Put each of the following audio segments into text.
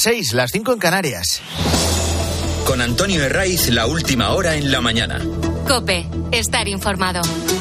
6, las 5 en Canarias. Con Antonio Herraiz, la última hora en la mañana. COPE, estar informado.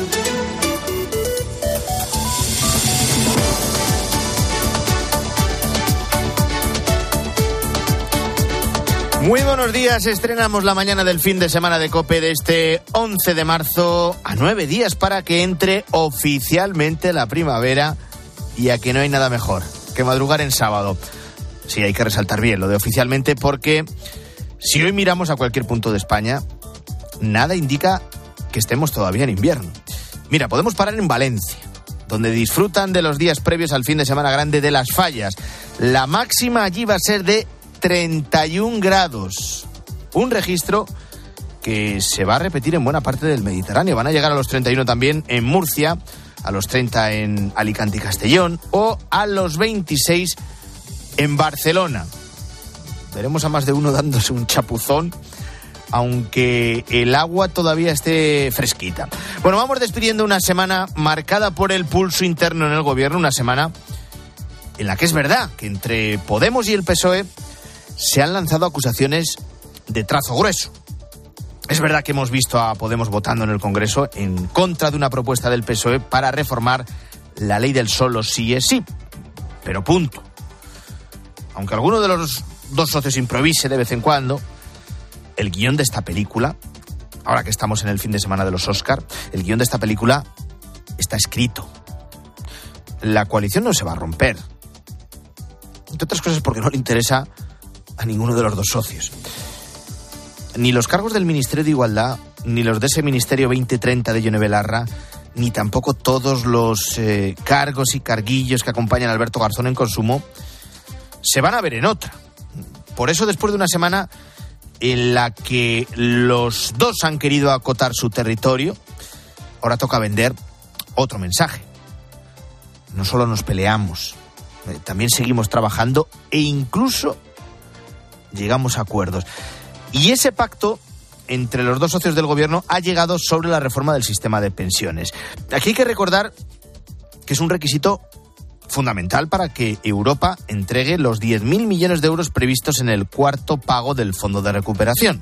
Muy buenos días, estrenamos la mañana del fin de semana de COPE de este 11 de marzo, a 9 días para que entre oficialmente la primavera, y a que no hay nada mejor que madrugar en sábado. Sí, hay que resaltar bien lo de oficialmente, porque si hoy miramos a cualquier punto de España, nada indica que estemos todavía en invierno. Mira, podemos parar en Valencia, donde disfrutan de los días previos al fin de semana grande de las Fallas. La máxima allí va a ser de 31 grados, un registro que se va a repetir en buena parte del Mediterráneo. Van a llegar a los 31 también en Murcia, a los 30 en Alicante y Castellón, o a los 26 en Barcelona. Veremos a más de uno dándose un chapuzón, aunque el agua todavía esté fresquita. Bueno, vamos despidiendo una semana marcada por el pulso interno en el gobierno, una semana en la que es verdad que entre Podemos y el PSOE se han lanzado acusaciones de trazo grueso. Es verdad que hemos visto a Podemos votando en el Congreso en contra de una propuesta del PSOE para reformar la ley del solo sí es sí. Pero punto. Aunque alguno de los dos socios improvise de vez en cuando, el guión de esta película, ahora que estamos en el fin de semana de los Oscar, el guión de esta película está escrito. La coalición no se va a romper. Entre otras cosas porque no le interesa a ninguno de los dos socios. Ni los cargos del Ministerio de Igualdad, ni los de ese Ministerio 2030 de Yone Belarra, ni tampoco todos los cargos y carguillos que acompañan a Alberto Garzón en Consumo, se van a ver en otra. Por eso, después de una semana en la que los dos han querido acotar su territorio, ahora toca vender otro mensaje. No solo nos peleamos, también seguimos trabajando e incluso llegamos a acuerdos. Y ese pacto entre los dos socios del gobierno ha llegado sobre la reforma del sistema de pensiones. Aquí hay que recordar que es un requisito fundamental para que Europa entregue los 10.000 millones de euros previstos en el cuarto pago del Fondo de Recuperación.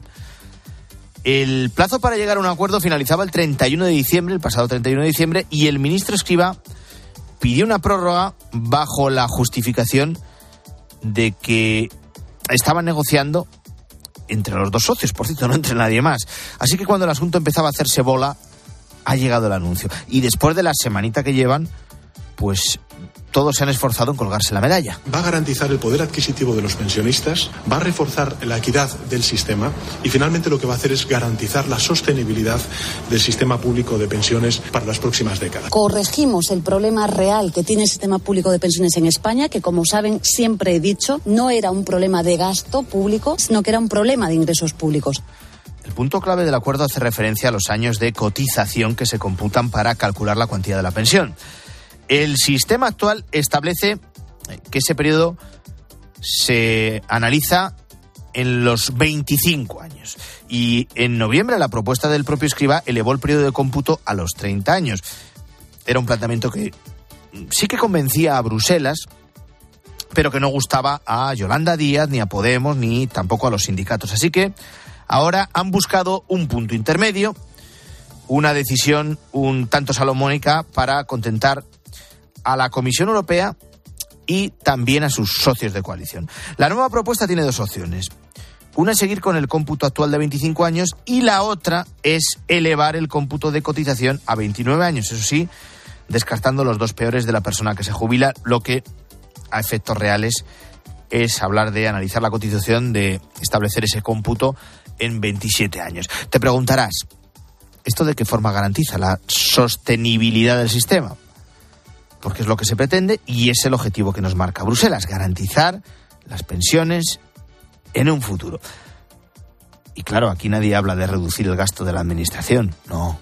El plazo para llegar a un acuerdo finalizaba el 31 de diciembre, el pasado 31 de diciembre, y el ministro Escrivá pidió una prórroga bajo la justificación de que estaban negociando entre los dos socios, por cierto, no entre nadie más. Así que cuando el asunto empezaba a hacerse bola, ha llegado el anuncio. Y después de la semanita que llevan, pues todos se han esforzado en colgarse la medalla. Va a garantizar el poder adquisitivo de los pensionistas, va a reforzar la equidad del sistema y finalmente lo que va a hacer es garantizar la sostenibilidad del sistema público de pensiones para las próximas décadas. Corregimos el problema real que tiene el sistema público de pensiones en España, que como saben siempre he dicho, no era un problema de gasto público, sino que era un problema de ingresos públicos. El punto clave del acuerdo hace referencia a los años de cotización que se computan para calcular la cuantía de la pensión. El sistema actual establece que ese periodo se analiza en los 25 años. Y en noviembre la propuesta del propio Escrivá elevó el periodo de cómputo a los 30 años. Era un planteamiento que sí que convencía a Bruselas, pero que no gustaba a Yolanda Díaz, ni a Podemos, ni tampoco a los sindicatos. Así que ahora han buscado un punto intermedio, una decisión un tanto salomónica para contentar a la Comisión Europea y también a sus socios de coalición. La nueva propuesta tiene dos opciones. Una es seguir con el cómputo actual de 25 años y la otra es elevar el cómputo de cotización a 29 años. Eso sí, descartando los dos peores de la persona que se jubila, lo que a efectos reales es hablar de analizar la cotización, de establecer ese cómputo en 27 años. Te preguntarás, ¿esto de qué forma garantiza la sostenibilidad del sistema? Porque es lo que se pretende y es el objetivo que nos marca Bruselas, garantizar las pensiones en un futuro. Y claro, aquí nadie habla de reducir el gasto de la administración, no.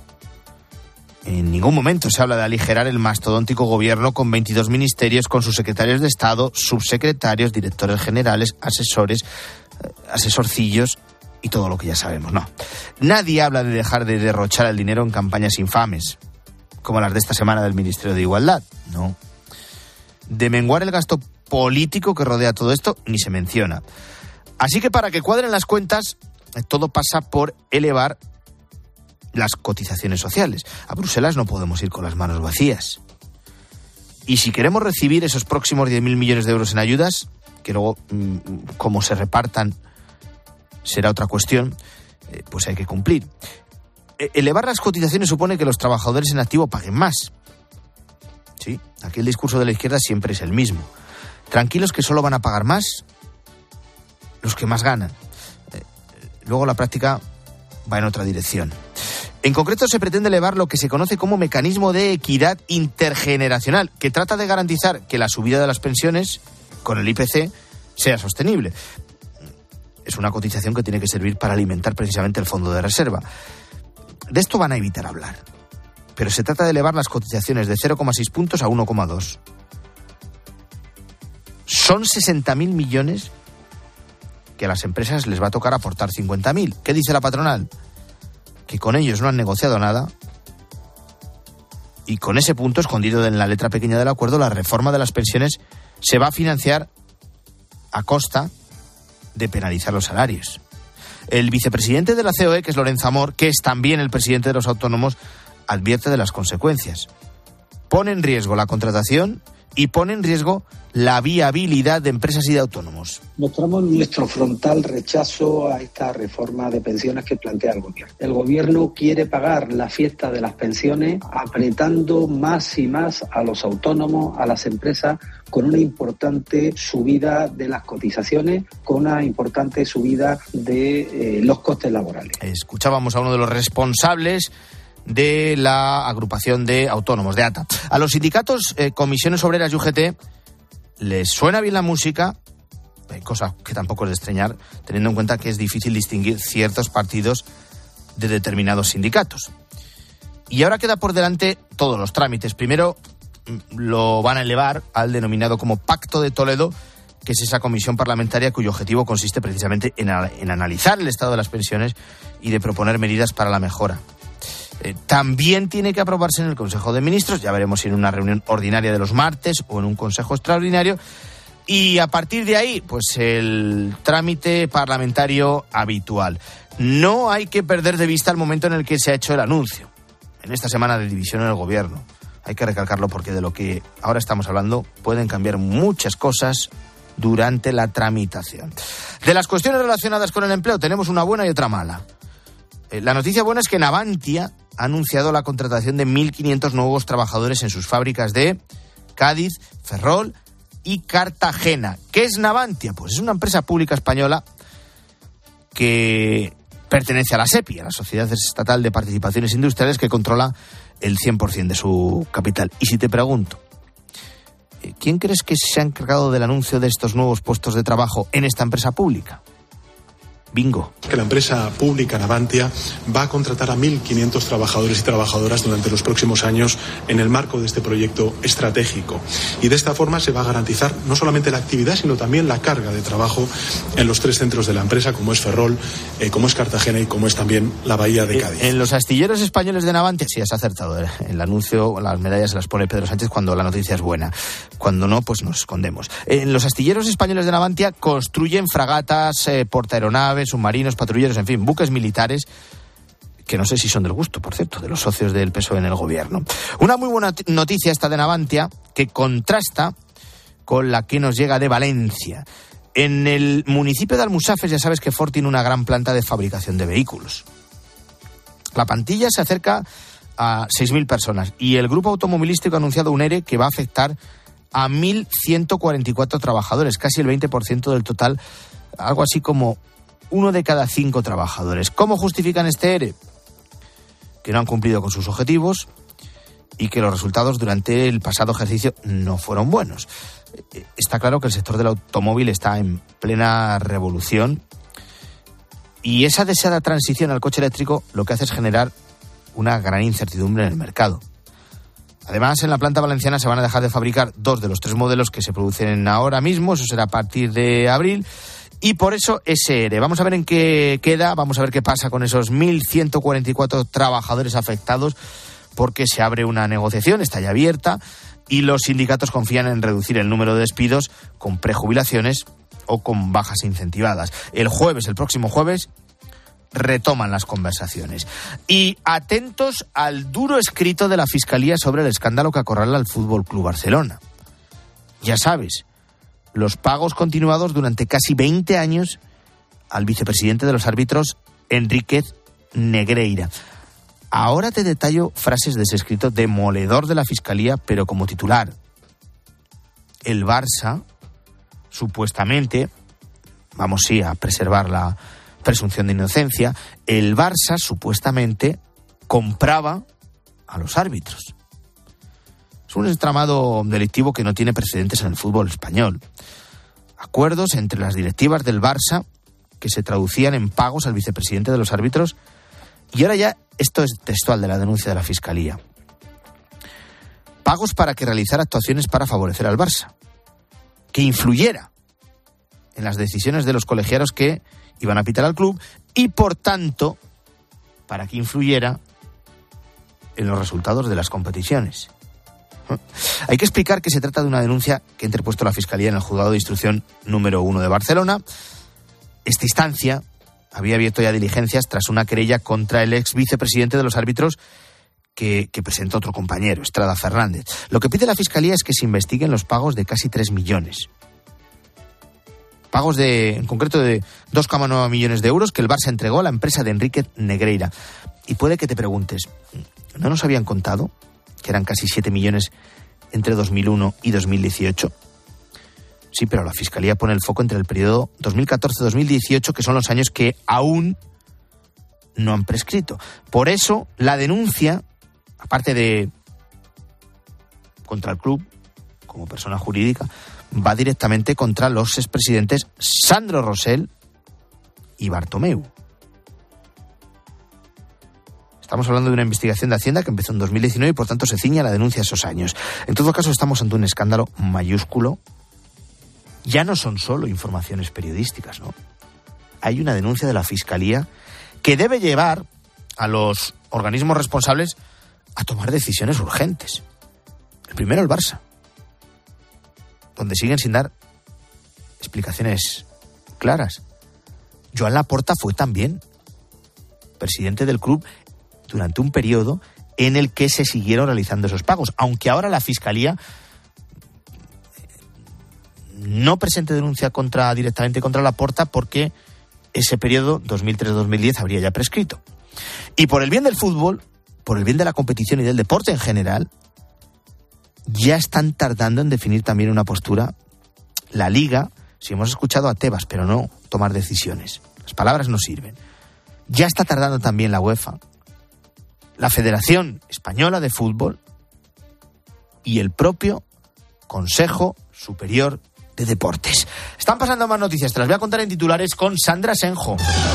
En ningún momento se habla de aligerar el mastodóntico gobierno con 22 ministerios, con sus secretarios de Estado, subsecretarios, directores generales, asesores, asesorcillos y todo lo que ya sabemos, no. Nadie habla de dejar de derrochar el dinero en campañas infames, como las de esta semana del Ministerio de Igualdad, no. De menguar el gasto político que rodea todo esto ni se menciona. Así que para que cuadren las cuentas, todo pasa por elevar las cotizaciones sociales. A Bruselas no podemos ir con las manos vacías. Y si queremos recibir esos próximos 10.000 millones de euros en ayudas, que luego cómo se repartan será otra cuestión, pues hay que cumplir. Elevar las cotizaciones supone que los trabajadores en activo paguen más. Sí, aquí el discurso de la izquierda siempre es el mismo. Tranquilos que solo van a pagar más los que más ganan. Luego la práctica va en otra dirección. En concreto se pretende elevar lo que se conoce como mecanismo de equidad intergeneracional, que trata de garantizar que la subida de las pensiones con el IPC sea sostenible. Es una cotización que tiene que servir para alimentar precisamente el fondo de reserva. De esto van a evitar hablar, pero se trata de elevar las cotizaciones de 0,6 puntos a 1,2. Son 60.000 millones que a las empresas les va a tocar aportar 50.000. ¿Qué dice la patronal? Que con ellos no han negociado nada y con ese punto escondido en la letra pequeña del acuerdo, la reforma de las pensiones se va a financiar a costa de penalizar los salarios. El vicepresidente de la COE, que es Lorenzo Amor, que es también el presidente de los autónomos, advierte de las consecuencias. Pone en riesgo la contratación y pone en riesgo la viabilidad de empresas y de autónomos. Mostramos nuestro frontal rechazo a esta reforma de pensiones que plantea el gobierno. El gobierno quiere pagar la fiesta de las pensiones apretando más y más a los autónomos, a las empresas, con una importante subida de las cotizaciones, con una importante subida de los costes laborales. Escuchábamos a uno de los responsables de la agrupación de autónomos, de ATA. A los sindicatos, comisiones obreras y UGT, les suena bien la música, cosa que tampoco es de extrañar, teniendo en cuenta que es difícil distinguir ciertos partidos de determinados sindicatos. Y ahora queda por delante todos los trámites. Primero lo van a elevar al denominado como Pacto de Toledo, que es esa comisión parlamentaria cuyo objetivo consiste precisamente en analizar el estado de las pensiones y de proponer medidas para la mejora. También tiene que aprobarse en el Consejo de Ministros, ya veremos si en una reunión ordinaria de los martes o en un consejo extraordinario, y a partir de ahí, pues el trámite parlamentario habitual. No hay que perder de vista el momento en el que se ha hecho el anuncio, en esta semana de división en el gobierno. Hay que recalcarlo porque de lo que ahora estamos hablando pueden cambiar muchas cosas durante la tramitación. De las cuestiones relacionadas con el empleo tenemos una buena y otra mala. La noticia buena es que Navantia ha anunciado la contratación de 1.500 nuevos trabajadores en sus fábricas de Cádiz, Ferrol y Cartagena. ¿Qué es Navantia? Pues es una empresa pública española que pertenece a la SEPI, a la Sociedad Estatal de Participaciones Industriales, que controla el 100% de su capital. Y si te pregunto, ¿quién crees que se ha encargado del anuncio de estos nuevos puestos de trabajo en esta empresa pública? Bingo. Que la empresa pública Navantia va a contratar a 1.500 trabajadores y trabajadoras durante los próximos años en el marco de este proyecto estratégico. Y de esta forma se va a garantizar no solamente la actividad, sino también la carga de trabajo en los 3 centros de la empresa, como es Ferrol, como es Cartagena y como es también la Bahía de Cádiz. En los astilleros españoles de Navantia, sí, has acertado. El anuncio, las medallas se las pone Pedro Sánchez cuando la noticia es buena. Cuando no, pues nos escondemos. En los astilleros españoles de Navantia construyen fragatas, portaaeronaves, submarinos, patrulleros, en fin, buques militares que no sé si son del gusto, por cierto, de los socios del PSOE en el gobierno. Una muy buena noticia esta de Navantia que contrasta con la que nos llega de Valencia. En el municipio de Almusafes ya sabes que Ford tiene una gran planta de fabricación de vehículos. La plantilla se acerca a 6.000 personas y el grupo automovilístico ha anunciado un ERE que va a afectar a 1.144 trabajadores, casi el 20% del total, algo así como 1 de cada 5 trabajadores. ¿Cómo justifican este ERE? Que no han cumplido con sus objetivos y que los resultados durante el pasado ejercicio no fueron buenos. Está claro que el sector del automóvil está en plena revolución y esa deseada transición al coche eléctrico lo que hace es generar una gran incertidumbre en el mercado. Además, en la planta valenciana se van a dejar de fabricar 2 de los 3 modelos que se producen ahora mismo, eso será a partir de abril. Y por eso ese ERE. Vamos a ver en qué queda, vamos a ver qué pasa con esos 1.144 trabajadores afectados, porque se abre una negociación, está ya abierta, y los sindicatos confían en reducir el número de despidos con prejubilaciones o con bajas incentivadas. El próximo jueves, retoman las conversaciones. Y atentos al duro escrito de la Fiscalía sobre el escándalo que acorrala al Fútbol Club Barcelona. Ya sabes, los pagos continuados durante casi 20 años al vicepresidente de los árbitros, Enríquez Negreira. Ahora te detallo frases de ese escrito demoledor de la Fiscalía, pero como titular. El Barça, supuestamente, vamos sí a preservar la presunción de inocencia, el Barça supuestamente compraba a los árbitros. Es un entramado delictivo que no tiene precedentes en el fútbol español. Acuerdos entre las directivas del Barça que se traducían en pagos al vicepresidente de los árbitros. Y ahora ya, esto es textual de la denuncia de la Fiscalía. Pagos para que realizara actuaciones para favorecer al Barça, que influyera en las decisiones de los colegiados que iban a pitar al club y, por tanto, para que influyera en los resultados de las competiciones. Hay que explicar que se trata de una denuncia que ha interpuesto la Fiscalía en el Juzgado de Instrucción número 1 de Barcelona. Esta instancia había abierto ya diligencias tras una querella contra el ex vicepresidente de los árbitros que presenta otro compañero, Estrada Fernández. Lo que pide la Fiscalía es que se investiguen los pagos de casi 3 millones. Pagos en concreto de 2,9 millones de euros que el Barça entregó a la empresa de Enríquez Negreira. Y puede que te preguntes, ¿no nos habían contado que eran casi 7 millones entre 2001 y 2018? Sí, pero la Fiscalía pone el foco entre el periodo 2014-2018, que son los años que aún no han prescrito. Por eso, la denuncia, aparte de contra el club, como persona jurídica, va directamente contra los expresidentes Sandro Rosell y Bartomeu. Estamos hablando de una investigación de Hacienda que empezó en 2019 y por tanto se ciñe a la denuncia de esos años. En todo caso, estamos ante un escándalo mayúsculo. Ya no son solo informaciones periodísticas, ¿no? Hay una denuncia de la Fiscalía que debe llevar a los organismos responsables a tomar decisiones urgentes. El primero, el Barça, donde siguen sin dar explicaciones claras. Joan Laporta fue también presidente del club durante un periodo en el que se siguieron realizando esos pagos, aunque ahora la Fiscalía no presente denuncia directamente contra Laporta porque ese periodo 2003-2010 habría ya prescrito. Y por el bien del fútbol, por el bien de la competición y del deporte en general, ya están tardando en definir también una postura. La Liga, si hemos escuchado a Tebas, pero no tomar decisiones. Las palabras no sirven. Ya está tardando también la UEFA, la Federación Española de Fútbol y el propio Consejo Superior de Deportes. Están pasando más noticias, te las voy a contar en titulares con Sandra Senjo.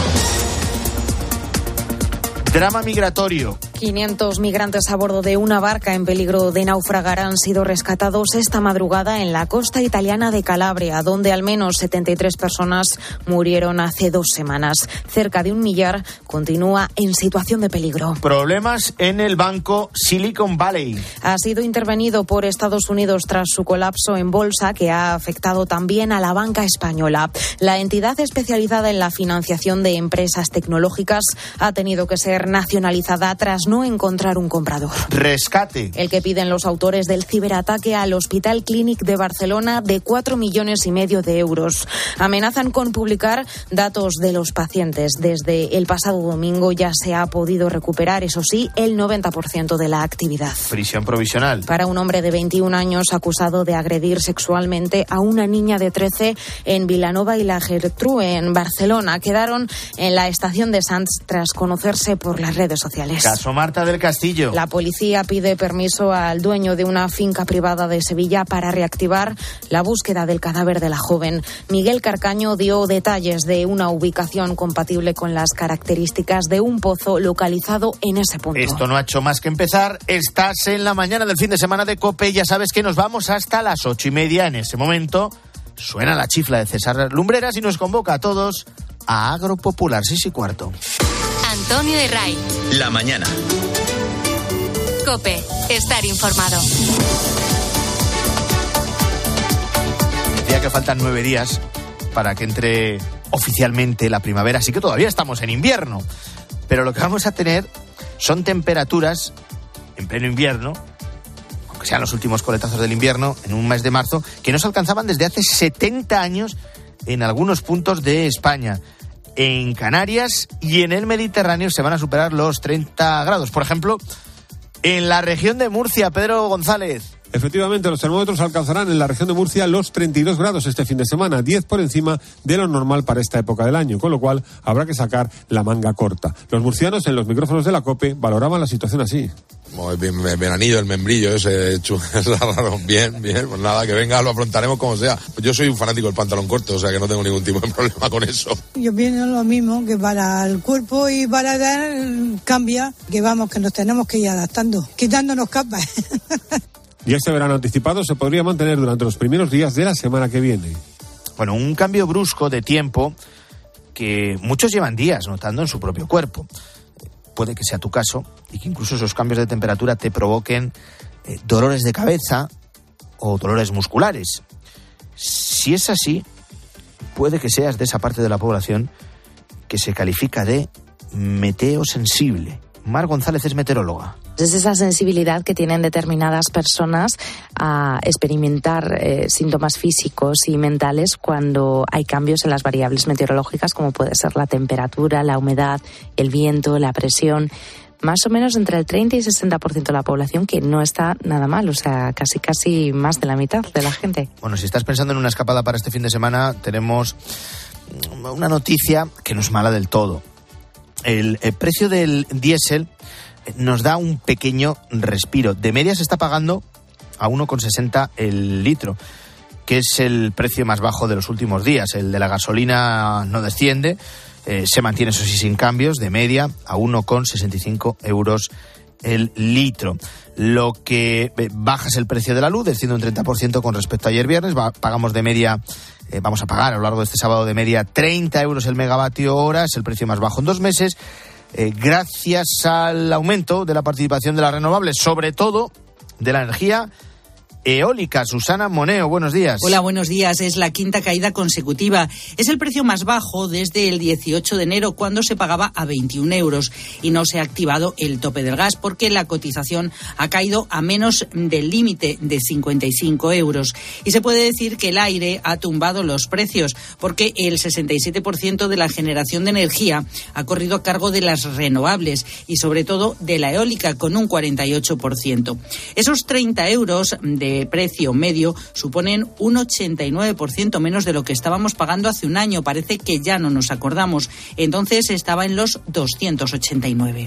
Drama migratorio. 500 migrantes a bordo de una barca en peligro de naufragar han sido rescatados esta madrugada en la costa italiana de Calabria, donde al menos 73 personas murieron hace 2 semanas. Cerca de 1 millar continúa en situación de peligro. Problemas en el banco Silicon Valley. Ha sido intervenido por Estados Unidos tras su colapso en bolsa, que ha afectado también a la banca española. La entidad especializada en la financiación de empresas tecnológicas ha tenido que ser nacionalizada tras no encontrar un comprador. Rescate. El que piden los autores del ciberataque al Hospital Clínic de Barcelona de 4,5 millones de euros. Amenazan con publicar datos de los pacientes. Desde el pasado domingo ya se ha podido recuperar, eso sí, el 90% de la actividad. Prisión provisional. Para un hombre de 21 años acusado de agredir sexualmente a una niña de 13 en Vilanova y la Geltrú, en Barcelona. Quedaron en la estación de Sants tras conocerse por las redes sociales. Caso Marta del Castillo. La policía pide permiso al dueño de una finca privada de Sevilla para reactivar la búsqueda del cadáver de la joven. Miguel Carcaño dio detalles de una ubicación compatible con las características de un pozo localizado en ese punto. Esto no ha hecho más que empezar. Estás en la mañana del fin de semana de COPE. Ya sabes que nos vamos hasta las 8:30. En ese momento suena la chifla de César Lumbreras y nos convoca a todos a Agropopular 6:15. Antonio Herray. La mañana. COPE. Estar informado. decía que faltan 9 días para que entre oficialmente la primavera, así que todavía estamos en invierno. Pero lo que vamos a tener son temperaturas en pleno invierno, aunque sean los últimos coletazos del invierno, en un mes de marzo, que no se alcanzaban desde hace 70 años en algunos puntos de España. En Canarias y en el Mediterráneo se van a superar los 30 grados. Por ejemplo, en la región de Murcia, Pedro González. Efectivamente, los termómetros alcanzarán en la región de Murcia los 32 grados este fin de semana, 10 por encima de lo normal para esta época del año, con lo cual habrá que sacar la manga corta. Los murcianos en los micrófonos de la COPE valoraban la situación así. Veranillo, el membrillo ese, bien, pues nada, que venga, lo afrontaremos como sea. Yo soy un fanático del pantalón corto, o sea que no tengo ningún tipo de problema con eso. Yo pienso lo mismo, que para el cuerpo y para edad cambia, que vamos, que nos tenemos que ir adaptando, quitándonos capas. Y este verano anticipado se podría mantener durante los primeros días de la semana que viene. Bueno, un cambio brusco de tiempo que muchos llevan días notando en su propio cuerpo. Puede que sea tu caso y que incluso esos cambios de temperatura te provoquen dolores de cabeza o dolores musculares. Si es así, puede que seas de esa parte de la población que se califica de meteosensible. Mar González es meteoróloga. Es esa sensibilidad que tienen determinadas personas a experimentar síntomas físicos y mentales cuando hay cambios en las variables meteorológicas, como puede ser la temperatura, la humedad, el viento, la presión. Más o menos entre el 30 y 60% de la población, que no está nada mal, o sea, casi más de la mitad de la gente. Bueno, si estás pensando en una escapada para este fin de semana, tenemos una noticia que no es mala del todo. El precio del diésel nos da un pequeño respiro. De media se está pagando a 1,60 el litro, que es el precio más bajo de los últimos días. El de la gasolina no desciende, se mantiene, eso sí, sin cambios, de media a 1,65 euros el litro. Lo que baja es el precio de la luz, desciende un 30% con respecto a ayer viernes. Pagamos de media, vamos a pagar a lo largo de este sábado de media 30 euros el megavatio hora, es el precio más bajo en 2 meses, gracias al aumento de la participación de las renovables, sobre todo de la energía eólica. Susana Moneo, buenos días. Hola, buenos días. Es la quinta caída consecutiva. Es el precio más bajo desde el 18 de enero, cuando se pagaba a 21 euros. Y no se ha activado el tope del gas porque la cotización ha caído a menos del límite de 55 euros. Y se puede decir que el aire ha tumbado los precios, porque el 67% de la generación de energía ha corrido a cargo de las renovables y sobre todo de la eólica, con un 48%. Esos 30 euros de precio medio suponen un 89% menos de lo que estábamos pagando hace un año. Parece que ya no nos acordamos. Entonces estaba en los 289.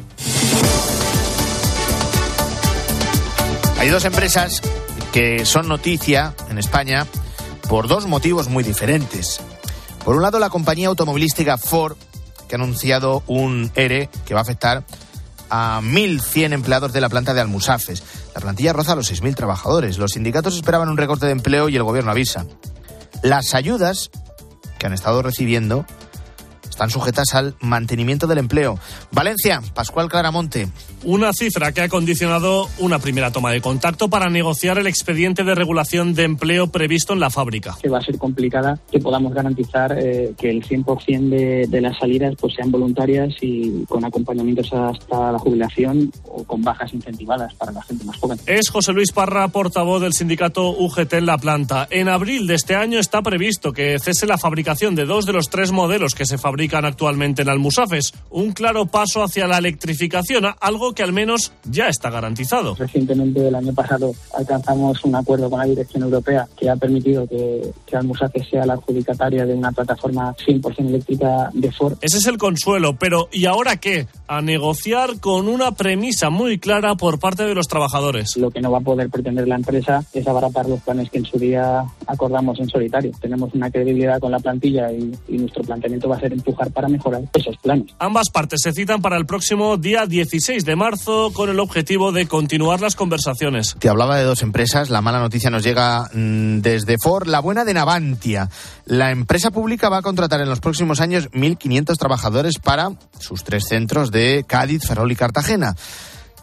Hay 2 empresas que son noticia en España por 2 motivos muy diferentes. Por un lado, la compañía automovilística Ford, que ha anunciado un ERE que va a afectar a 1.100 empleados de la planta de Almusafes. La plantilla roza los 6.000 trabajadores. Los sindicatos esperaban un recorte de empleo y el gobierno avisa. Las ayudas que han estado recibiendo están sujetas al mantenimiento del empleo. Valencia, Pascual Claramonte. Una cifra que ha condicionado una primera toma de contacto para negociar el expediente de regulación de empleo previsto en la fábrica. Que va a ser complicada que podamos garantizar que el 100% de las salidas pues sean voluntarias y con acompañamientos hasta la jubilación o con bajas incentivadas para la gente más joven. Es José Luis Parra, portavoz del sindicato UGT en la planta. En abril de este año está previsto que cese la fabricación de 2 de los 3 modelos que se fabrican actualmente en Almusafes. Un claro paso hacia la electrificación, algo que al menos ya está garantizado. Recientemente, el año pasado, alcanzamos un acuerdo con la Dirección Europea que ha permitido que Almusafes sea la adjudicataria de una plataforma 100% eléctrica de Ford. Ese es el consuelo, pero ¿y ahora qué? A negociar con una premisa muy clara por parte de los trabajadores. Lo que no va a poder pretender la empresa es abaratar los planes que en su día acordamos en solitario. Tenemos una credibilidad con la plantilla y nuestro planteamiento va a ser empujar para mejorar esos planes. Ambas partes se citan para el próximo día 16 de marzo con el objetivo de continuar las conversaciones. Te hablaba de 2 empresas. La mala noticia nos llega desde Ford, la buena de Navantia. La empresa pública va a contratar en los próximos años 1.500 trabajadores para sus 3 centros de Cádiz, Ferrol y Cartagena.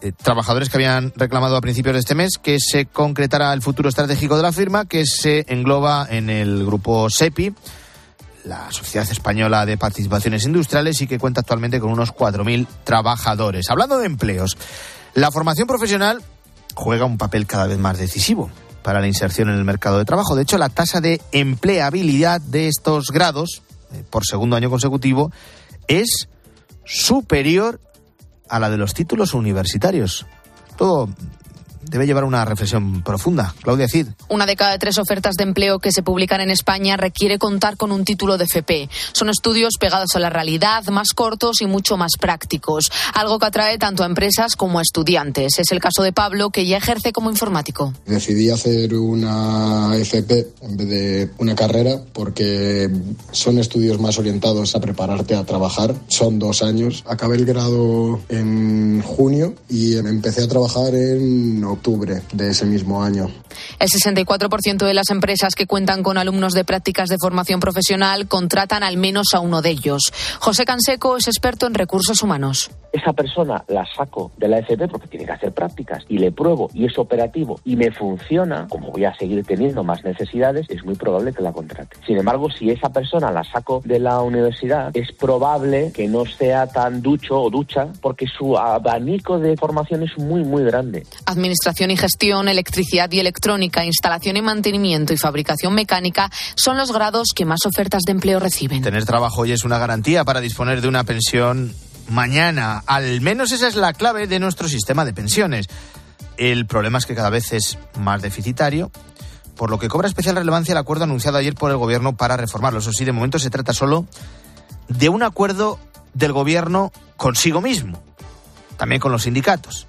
trabajadores que habían reclamado a principios de este mes que se concretara el futuro estratégico de la firma, que se engloba en el grupo SEPI, la Sociedad Española de Participaciones Industriales, y que cuenta actualmente con unos 4.000 trabajadores. Hablando de empleos, la formación profesional juega un papel cada vez más decisivo para la inserción en el mercado de trabajo. De hecho, la tasa de empleabilidad de estos grados, por segundo año consecutivo, es superior a la de los títulos universitarios. Todo debe llevar una reflexión profunda. Claudia Cid. 1 de cada 3 ofertas de empleo que se publican en España requiere contar con un título de FP. Son estudios pegados a la realidad, más cortos y mucho más prácticos. Algo que atrae tanto a empresas como a estudiantes. Es el caso de Pablo, que ya ejerce como informático. Decidí hacer una FP en vez de una carrera porque son estudios más orientados a prepararte a trabajar. Son 2 años. Acabé el grado en junio y empecé a trabajar en octubre de ese mismo año. El 64% de las empresas que cuentan con alumnos de prácticas de formación profesional contratan al menos a uno de ellos. José Canseco es experto en recursos humanos. Esa persona la saco de la FP porque tiene que hacer prácticas y le pruebo y es operativo y me funciona, como voy a seguir teniendo más necesidades, es muy probable que la contrate. Sin embargo, si esa persona la saco de la universidad, es probable que no sea tan ducho o ducha porque su abanico de formación es muy, muy grande. Administración y gestión, electricidad y electrónica, instalación y mantenimiento y fabricación mecánica son los grados que más ofertas de empleo reciben. Tener trabajo hoy es una garantía para disponer de una pensión mañana. Al menos esa es la clave de nuestro sistema de pensiones. El problema es que cada vez es más deficitario, por lo que cobra especial relevancia el acuerdo anunciado ayer por el Gobierno para reformarlo. Eso sí, de momento se trata solo de un acuerdo del Gobierno consigo mismo, también con los sindicatos.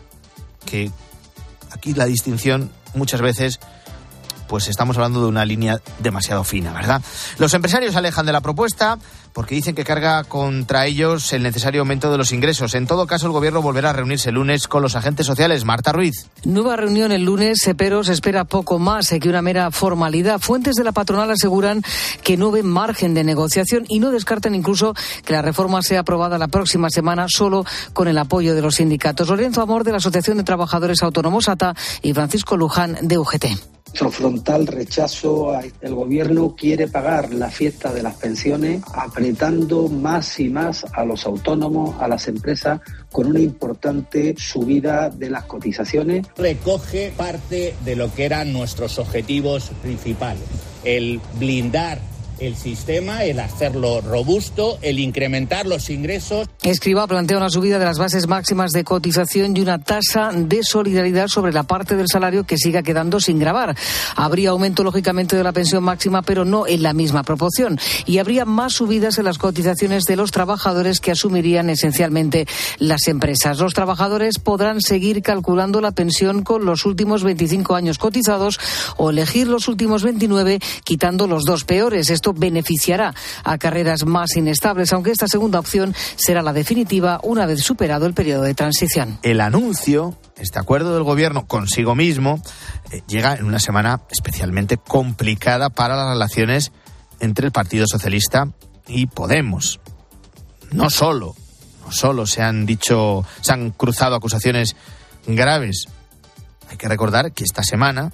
Que aquí la distinción muchas veces, pues estamos hablando de una línea demasiado fina, ¿verdad? Los empresarios se alejan de la propuesta porque dicen que carga contra ellos el necesario aumento de los ingresos. En todo caso, el Gobierno volverá a reunirse el lunes con los agentes sociales. Marta Ruiz. Nueva reunión el lunes, pero se espera poco más que una mera formalidad. Fuentes de la patronal aseguran que no ven margen de negociación y no descartan incluso que la reforma sea aprobada la próxima semana solo con el apoyo de los sindicatos. Lorenzo Amor, de la Asociación de Trabajadores Autónomos ATA, y Francisco Luján, de UGT. Nuestro frontal rechazo. El Gobierno quiere pagar la fiesta de las pensiones apretando más y más a los autónomos, a las empresas, con una importante subida de las cotizaciones. Recoge parte de lo que eran nuestros objetivos principales: el blindar el sistema, el hacerlo robusto, el incrementar los ingresos. Escrivá plantea una subida de las bases máximas de cotización y una tasa de solidaridad sobre la parte del salario que siga quedando sin gravar. Habría aumento, lógicamente, de la pensión máxima, pero no en la misma proporción. Y habría más subidas en las cotizaciones de los trabajadores que asumirían esencialmente las empresas. Los trabajadores podrán seguir calculando la pensión con los últimos 25 años cotizados o elegir los últimos 29, quitando los 2 peores. Esto beneficiará a carreras más inestables, aunque esta segunda opción será la definitiva una vez superado el periodo de transición. El anuncio, este acuerdo del Gobierno consigo mismo, llega en una semana especialmente complicada para las relaciones entre el Partido Socialista y Podemos. No solo se han cruzado acusaciones graves. Hay que recordar que esta semana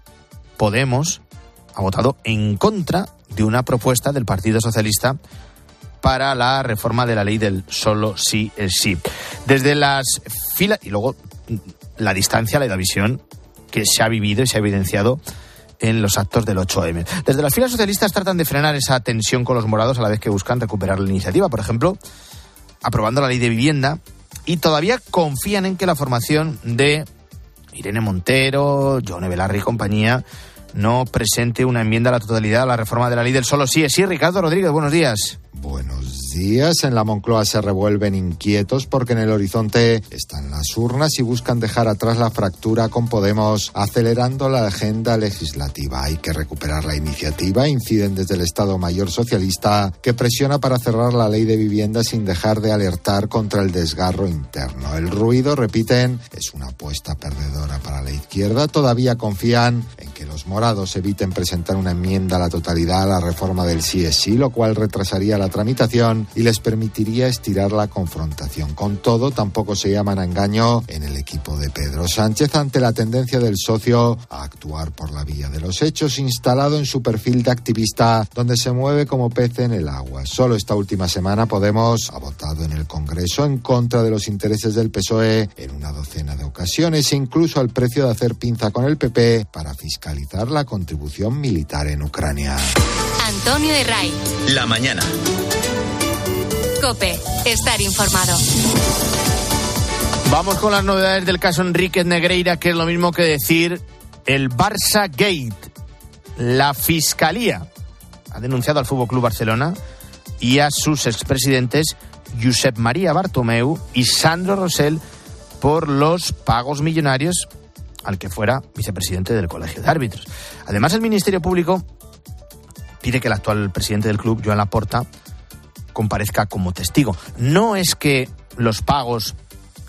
Podemos ha votado en contra de una propuesta del Partido Socialista para la reforma de la ley del solo sí es sí. Desde las filas, y luego la distancia, la división que se ha vivido y se ha evidenciado en los actos del 8M. Desde las filas socialistas tratan de frenar esa tensión con los morados a la vez que buscan recuperar la iniciativa. Por ejemplo, aprobando la ley de vivienda, y todavía confían en que la formación de Irene Montero, Yone Belarri y compañía no presente una enmienda a la totalidad a la reforma de la ley del solo sí es sí. Ricardo Rodríguez, buenos días. Buenos días. En la Moncloa se revuelven inquietos porque en el horizonte están las urnas y buscan dejar atrás la fractura con Podemos, acelerando la agenda legislativa. Hay que recuperar la iniciativa. Inciden desde el Estado Mayor Socialista, que presiona para cerrar la ley de vivienda sin dejar de alertar contra el desgarro interno. El ruido, repiten, es una apuesta perdedora para la izquierda. Todavía confían en que los morados eviten presentar una enmienda a la totalidad a la reforma del sí es sí, lo cual retrasaría la tramitación oposición y les permitiría estirar la confrontación. Con todo, tampoco se llaman a engaño en el equipo de Pedro Sánchez ante la tendencia del socio a actuar por la vía de los hechos, instalado en su perfil de activista, donde se mueve como pez en el agua. Solo esta última semana Podemos ha votado en el Congreso en contra de los intereses del PSOE en una docena de ocasiones, e incluso al precio de hacer pinza con el PP para fiscalizar la contribución militar en Ucrania. Antonio de Ray. La mañana. COPE. Estar informado. Vamos con las novedades del caso Enríquez Negreira, que es lo mismo que decir el Barça Gate. La Fiscalía ha denunciado al FC Barcelona y a sus expresidentes Josep María Bartomeu y Sandro Rosell por los pagos millonarios al que fuera vicepresidente del Colegio de Árbitros. Además, el Ministerio Público pide que el actual presidente del club, Joan Laporta, comparezca como testigo. No es que los pagos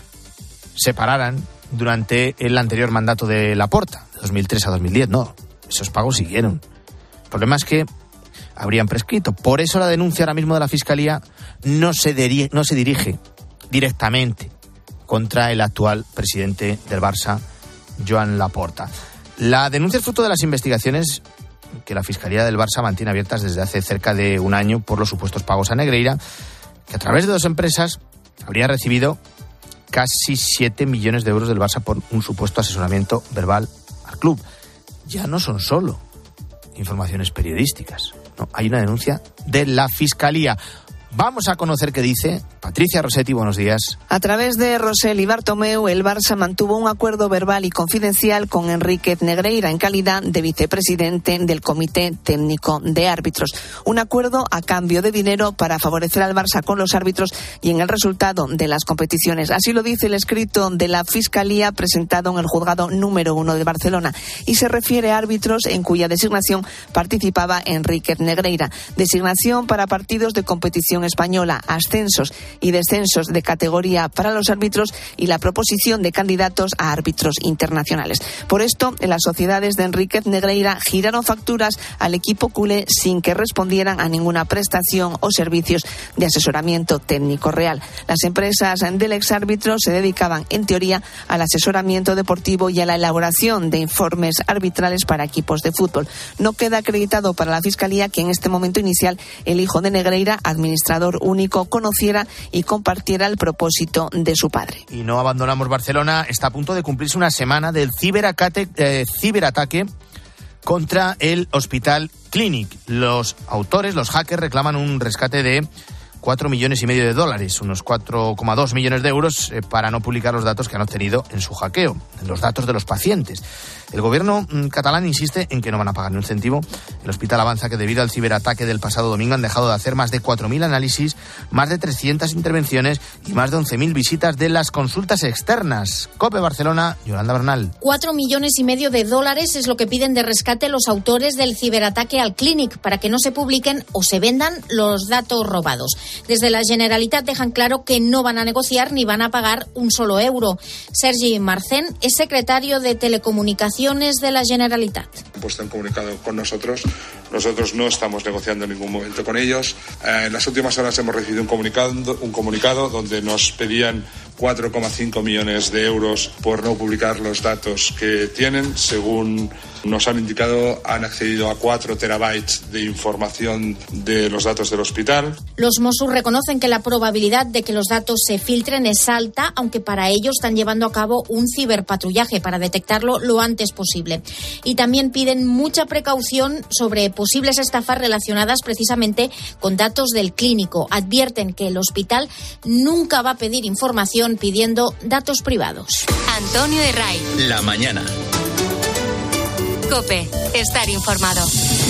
se pararan durante el anterior mandato de Laporta, de 2003 a 2010, no. Esos pagos siguieron. El problema es que habrían prescrito. Por eso la denuncia ahora mismo de la Fiscalía no se dirige directamente contra el actual presidente del Barça, Joan Laporta. La denuncia es fruto de las investigaciones que la Fiscalía del Barça mantiene abiertas desde hace cerca de un año por los supuestos pagos a Negreira, que a través de 2 empresas habría recibido casi 7 millones de euros del Barça por un supuesto asesoramiento verbal al club. Ya no son solo informaciones periodísticas, no, hay una denuncia de la Fiscalía. Vamos a conocer qué dice Patricia Rossetti. Buenos días. A través de Rosell y Bartomeu, el Barça mantuvo un acuerdo verbal y confidencial con Enríquez Negreira en calidad de vicepresidente del Comité Técnico de Árbitros. Un acuerdo a cambio de dinero para favorecer al Barça con los árbitros y en el resultado de las competiciones. Así lo dice el escrito de la Fiscalía presentado en el Juzgado número 1 de Barcelona y se refiere a árbitros en cuya designación participaba Enríquez Negreira. Designación para partidos de competición española, ascensos y descensos de categoría para los árbitros y la proposición de candidatos a árbitros internacionales. Por esto, las sociedades de Enríquez Negreira giraron facturas al equipo culé sin que respondieran a ninguna prestación o servicios de asesoramiento técnico real. Las empresas del exárbitro se dedicaban, en teoría, al asesoramiento deportivo y a la elaboración de informes arbitrales para equipos de fútbol. No queda acreditado para la Fiscalía que en este momento inicial el hijo de Negreira, administrador único, conociera y compartiera el propósito de su padre. Y no abandonamos Barcelona. Está a punto de cumplirse una semana del ciberataque contra el Hospital Clínic. Los autores, los hackers, reclaman un rescate de $4,5 millones, unos 4,2 millones de euros, para no publicar los datos que han obtenido en su hackeo, los datos de los pacientes. El gobierno catalán insiste en que no van a pagar ni un céntimo. El hospital avanza que debido al ciberataque del pasado domingo han dejado de hacer más de 4.000 análisis, más de 300 intervenciones y más de 11.000 visitas de las consultas externas. COPE Barcelona, Yolanda Bernal. $4,5 millones es lo que piden de rescate los autores del ciberataque al Clínic para que no se publiquen o se vendan los datos robados. Desde la Generalitat dejan claro que no van a negociar ni van a pagar un solo euro. Sergi Marcén es secretario de Telecomunicaciones de la Generalitat. Han puesto en comunicado con nosotros. Nosotros no estamos negociando en ningún momento con ellos. En las últimas horas hemos recibido un comunicado donde nos pedían 4,5 millones de euros por no publicar los datos que tienen. Según nos han indicado, han accedido a 4 terabytes de información de los datos del hospital. Los Mossos reconocen que la probabilidad de que los datos se filtren es alta, aunque para ello están llevando a cabo un ciberpatrullaje para detectarlo lo antes posible. Y también piden mucha precaución sobre posibles estafas relacionadas precisamente con datos del clínico. Advierten que el hospital nunca va a pedir información pidiendo datos privados. Antonio de Ray. La mañana. COPE. Estar informado.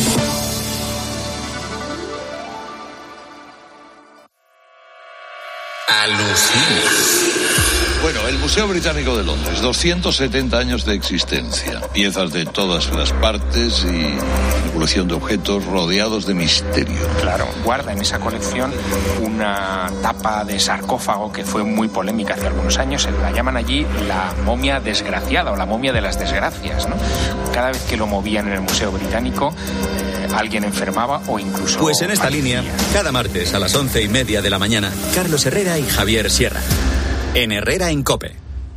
Alucina. Bueno, el Museo Británico de Londres, 270 años de existencia, piezas de todas las partes y una colección de objetos rodeados de misterio. Claro, guarda en esa colección una tapa de sarcófago que fue muy polémica hace algunos años. La llaman allí la momia desgraciada o la momia de las desgracias, ¿no? Cada vez que lo movían en el Museo Británico, alguien enfermaba o incluso... Pues en esta línea, cada martes a las 11:30 de la mañana, Carlos Herrera y Javier Sierra. En Herrera en COPE.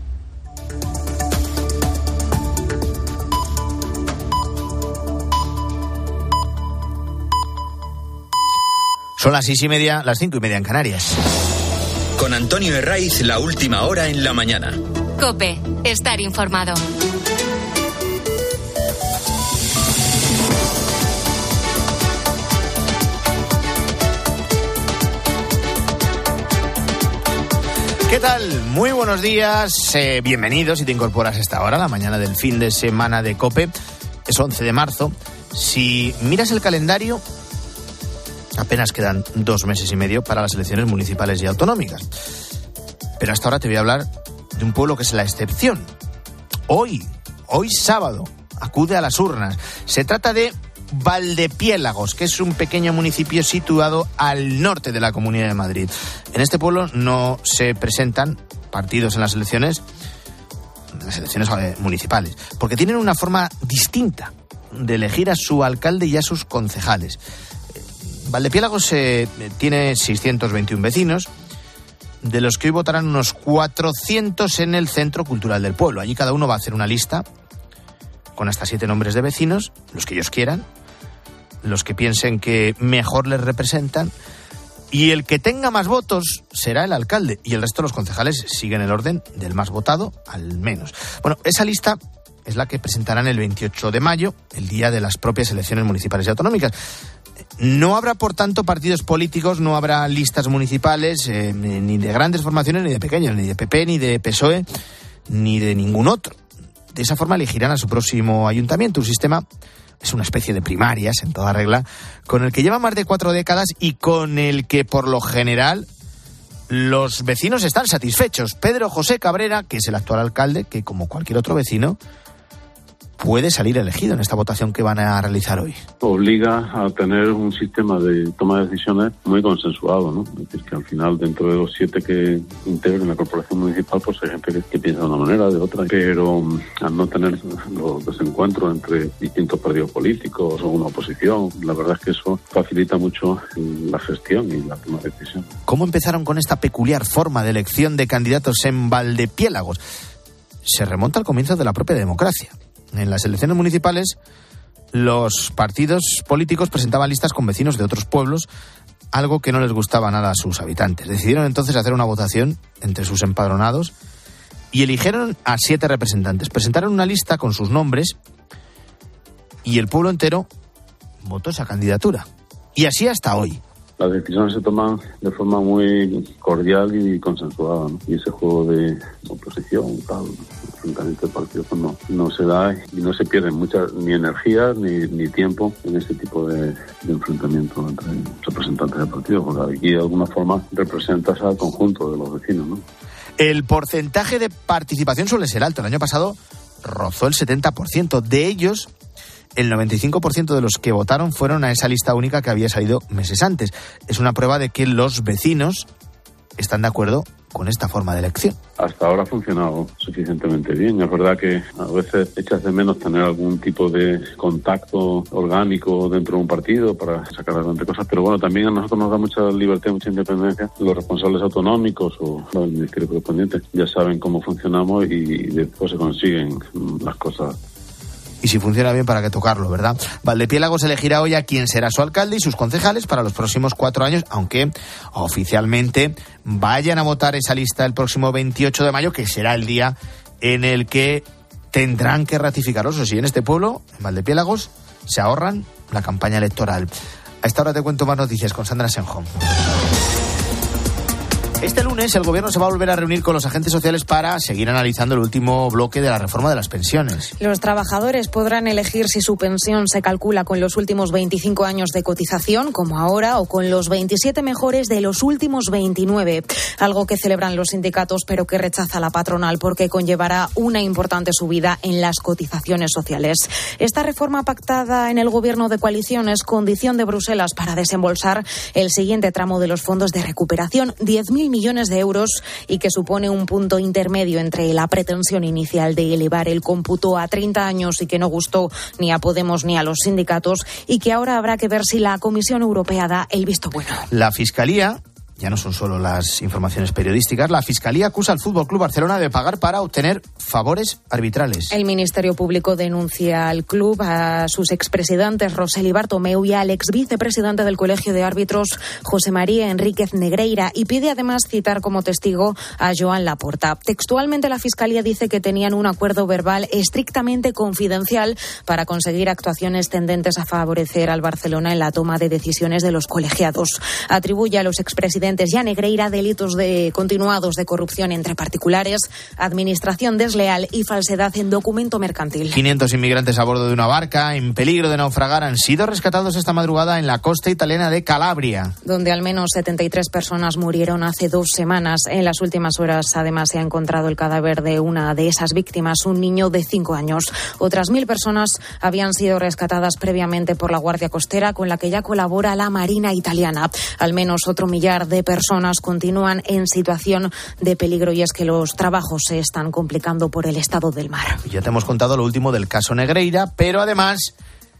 Son las 6:30, las 5:30 en Canarias. Con Antonio Herraiz, la última hora en la mañana. COPE, estar informado. ¿Qué tal? Muy buenos días, bienvenidos si te incorporas a esta hora, la mañana del fin de semana de COPE. Es 11 de marzo. Si miras el calendario, apenas quedan 2 meses y medio para las elecciones municipales y autonómicas. Pero hasta ahora te voy a hablar de un pueblo que es la excepción. Hoy sábado, acude a las urnas. Se trata de Valdepiélagos, que es un pequeño municipio situado al norte de la Comunidad de Madrid. En este pueblo no se presentan partidos en las elecciones municipales, porque tienen una forma distinta de elegir a su alcalde y a sus concejales. Valdepiélagos tiene 621 vecinos, de los que hoy votarán unos 400 en el Centro Cultural del pueblo. Allí cada uno va a hacer una lista con hasta 7 nombres de vecinos, los que ellos quieran, los que piensen que mejor les representan, y el que tenga más votos será el alcalde, y el resto de los concejales siguen el orden del más votado al menos. Bueno, esa lista es la que presentarán el 28 de mayo, el día de las propias elecciones municipales y autonómicas. No habrá, por tanto, partidos políticos, no habrá listas municipales, ni de grandes formaciones, ni de pequeñas, ni de PP, ni de PSOE, ni de ningún otro. De esa forma elegirán a su próximo ayuntamiento. Un sistema, es una especie de primarias, en toda regla, con el que lleva más de 4 décadas y con el que, por lo general, los vecinos están satisfechos. Pedro José Cabrera, que es el actual alcalde, que como cualquier otro vecino, puede salir elegido en esta votación que van a realizar hoy. Obliga a tener un sistema de toma de decisiones muy consensuado, ¿no? Es decir, que al final, dentro de los 7 que integran la corporación municipal, pues hay gente que piensa de una manera, de otra, pero al no tener los desencuentros entre distintos partidos políticos o una oposición, la verdad es que eso facilita mucho la gestión y la toma de decisiones. ¿Cómo empezaron con esta peculiar forma de elección de candidatos en Valdepiélagos? Se remonta al comienzo de la propia democracia. En las elecciones municipales, los partidos políticos presentaban listas con vecinos de otros pueblos, algo que no les gustaba nada a sus habitantes. Decidieron entonces hacer una votación entre sus empadronados y eligieron a 7 representantes. Presentaron una lista con sus nombres y el pueblo entero votó esa candidatura. Y así hasta hoy. Las decisiones se toman de forma muy cordial y consensuada, ¿no? Y ese juego de oposición, tal, enfrentamiento de partidos, pues no se da y no se pierde ni energía ni tiempo en este tipo de enfrentamiento entre representantes de partidos, porque aquí de alguna forma representas al conjunto de los vecinos, ¿no? El porcentaje de participación suele ser alto. El año pasado rozó el 70%. De ellos, el 95% de los que votaron fueron a esa lista única que había salido meses antes. Es una prueba de que los vecinos están de acuerdo con esta forma de elección. Hasta ahora ha funcionado suficientemente bien. Es verdad que a veces echas de menos tener algún tipo de contacto orgánico dentro de un partido para sacar adelante cosas, pero bueno, también a nosotros nos da mucha libertad, mucha independencia. Los responsables autonómicos o el ministerio correspondiente ya saben cómo funcionamos y después se consiguen las cosas. Y si funciona bien, ¿para qué tocarlo, verdad? Valdepiélagos elegirá hoy a quien será su alcalde y sus concejales para los próximos 4 años, aunque oficialmente vayan a votar esa lista el próximo 28 de mayo, que será el día en el que tendrán que ratificarlos. O sí, en este pueblo, en Valdepiélagos, se ahorran la campaña electoral. A esta hora te cuento más noticias con Sandra Senjón. Este lunes el gobierno se va a volver a reunir con los agentes sociales para seguir analizando el último bloque de la reforma de las pensiones. Los trabajadores podrán elegir si su pensión se calcula con los últimos 25 años de cotización, como ahora, o con los 27 mejores de los últimos 29. Algo que celebran los sindicatos, pero que rechaza la patronal porque conllevará una importante subida en las cotizaciones sociales. Esta reforma pactada en el gobierno de coalición es condición de Bruselas para desembolsar el siguiente tramo de los fondos de recuperación, 10.000 millones de euros y que supone un punto intermedio entre la pretensión inicial de elevar el cómputo a 30 años y que no gustó ni a Podemos ni a los sindicatos, y que ahora habrá que ver si la Comisión Europea da el visto bueno. La Fiscalía, ya no son solo las informaciones periodísticas, la Fiscalía acusa al FC Barcelona de pagar para obtener favores arbitrales. El Ministerio Público denuncia al club, a sus expresidentes Roseli Bartomeu y al exvicepresidente del Colegio de Árbitros José María Enríquez Negreira, y pide además citar como testigo a Joan Laporta. Textualmente, la Fiscalía dice que tenían un acuerdo verbal estrictamente confidencial para conseguir actuaciones tendentes a favorecer al Barcelona en la toma de decisiones de los colegiados. Atribuye a los expresidentes y a Negreira delitos continuados de corrupción entre particulares, administración desleal y falsedad en documento mercantil. 500 inmigrantes a bordo de una barca en peligro de naufragar han sido rescatados esta madrugada en la costa italiana de Calabria, donde al menos 73 personas murieron hace 2 semanas. En las últimas horas, además, se ha encontrado el cadáver de una de esas víctimas, un niño de 5 años. Otras 1.000 personas habían sido rescatadas previamente por la Guardia Costera, con la que ya colabora la Marina italiana. Al menos otro millar de personas continúan en situación de peligro, y es que los trabajos se están complicando por el estado del mar. Ya te hemos contado lo último del caso Negreira, pero además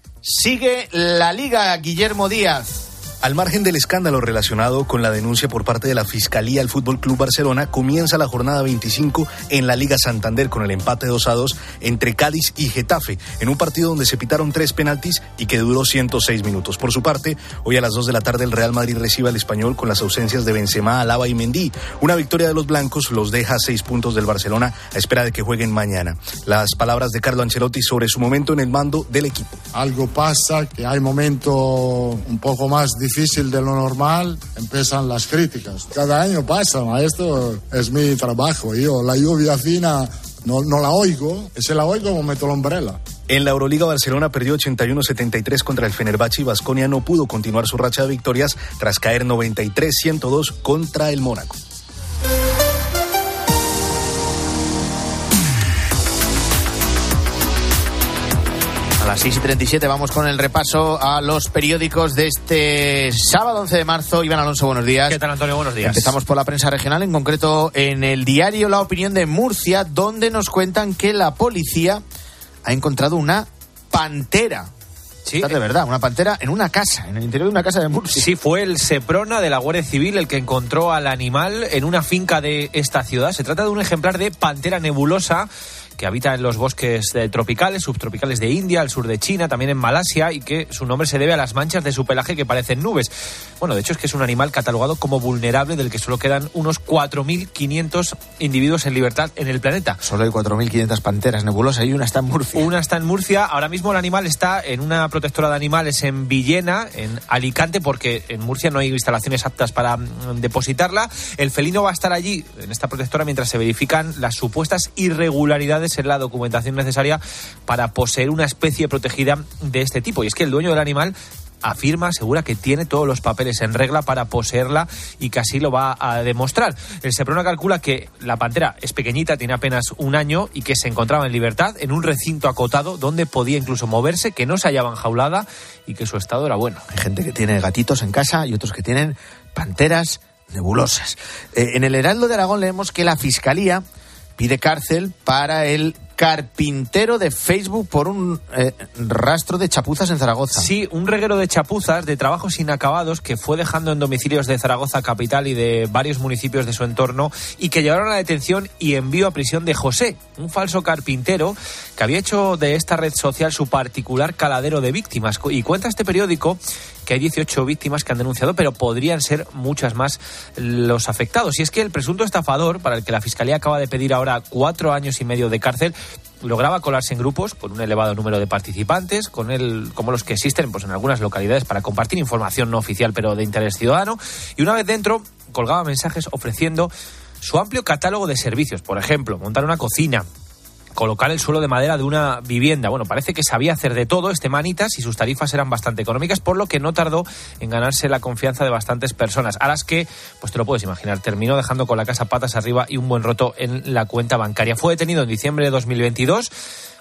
sigue la Liga, Guillermo Díaz. Al margen del escándalo relacionado con la denuncia por parte de la Fiscalía, el FC Barcelona comienza la jornada 25 en la Liga Santander con el empate 2-2 entre Cádiz y Getafe, en un partido donde se pitaron 3 penaltis y que duró 106 minutos. Por su parte, hoy a las 2 de la tarde el Real Madrid recibe al Español con las ausencias de Benzema, Alaba y Mendy. Una victoria de los blancos los deja a 6 puntos del Barcelona a espera de que jueguen mañana. Las palabras de Carlo Ancelotti sobre su momento en el mando del equipo. Algo pasa, que hay momentos un poco más difícil de lo normal, empiezan las críticas. Cada año pasa, esto es mi trabajo. Yo la lluvia fina no la oigo, y si la oigo me meto la umbrella. En la Euroliga, Barcelona perdió 81-73 contra el Fenerbahce y Baskonia no pudo continuar su racha de victorias tras caer 93-102 contra el Mónaco. A las 6:37 vamos con el repaso a los periódicos de este sábado 11 de marzo. Iván Alonso, buenos días. ¿Qué tal, Antonio? Buenos días. Empezamos por la prensa regional, en concreto en el diario La Opinión de Murcia, donde nos cuentan que la policía ha encontrado una pantera. Sí, de verdad, una pantera en una casa, en el interior de una casa de Murcia. Sí, fue el Seprona de la Guardia Civil el que encontró al animal en una finca de esta ciudad. Se trata de un ejemplar de pantera nebulosa que habita en los bosques tropicales, subtropicales de India, al sur de China, también en Malasia, y que su nombre se debe a las manchas de su pelaje que parecen nubes. Bueno, de hecho es que es un animal catalogado como vulnerable, del que solo quedan unos 4.500 individuos en libertad en el planeta. Solo hay 4.500 panteras nebulosas y una está en Murcia. Una está en Murcia. Ahora mismo el animal está en una protectora de animales en Villena, en Alicante, porque en Murcia no hay instalaciones aptas para depositarla. El felino va a estar allí, en esta protectora, mientras se verifican las supuestas irregularidades en la documentación necesaria para poseer una especie protegida de este tipo. Y es que el dueño del animal asegura que tiene todos los papeles en regla para poseerla y que así lo va a demostrar. El Seprona calcula que la pantera es pequeñita, tiene apenas 1 año y que se encontraba en libertad en un recinto acotado donde podía incluso moverse, que no se hallaba enjaulada y que su estado era bueno. Hay gente que tiene gatitos en casa y otros que tienen panteras nebulosas. En el Heraldo de Aragón leemos que la Fiscalía pide cárcel para el carpintero de Facebook por un rastro de chapuzas en Zaragoza. Sí, un reguero de chapuzas, de trabajos inacabados que fue dejando en domicilios de Zaragoza capital y de varios municipios de su entorno, y que llevaron a la detención y envío a prisión de José, un falso carpintero que había hecho de esta red social su particular caladero de víctimas. Y cuenta este periódico que hay 18 víctimas que han denunciado, pero podrían ser muchas más los afectados. Y es que el presunto estafador, para el que la Fiscalía acaba de pedir ahora 4 años y medio de cárcel, lograba colarse en grupos con un elevado número de participantes, como los que existen en algunas localidades, para compartir información no oficial pero de interés ciudadano, y una vez dentro colgaba mensajes ofreciendo su amplio catálogo de servicios. Por ejemplo, montar una cocina, colocar el suelo de madera de una vivienda. Bueno, parece que sabía hacer de todo este manitas, y sus tarifas eran bastante económicas, por lo que no tardó en ganarse la confianza de bastantes personas, a las que, pues te lo puedes imaginar, terminó dejando con la casa patas arriba y un buen roto en la cuenta bancaria. Fue detenido en diciembre de 2022,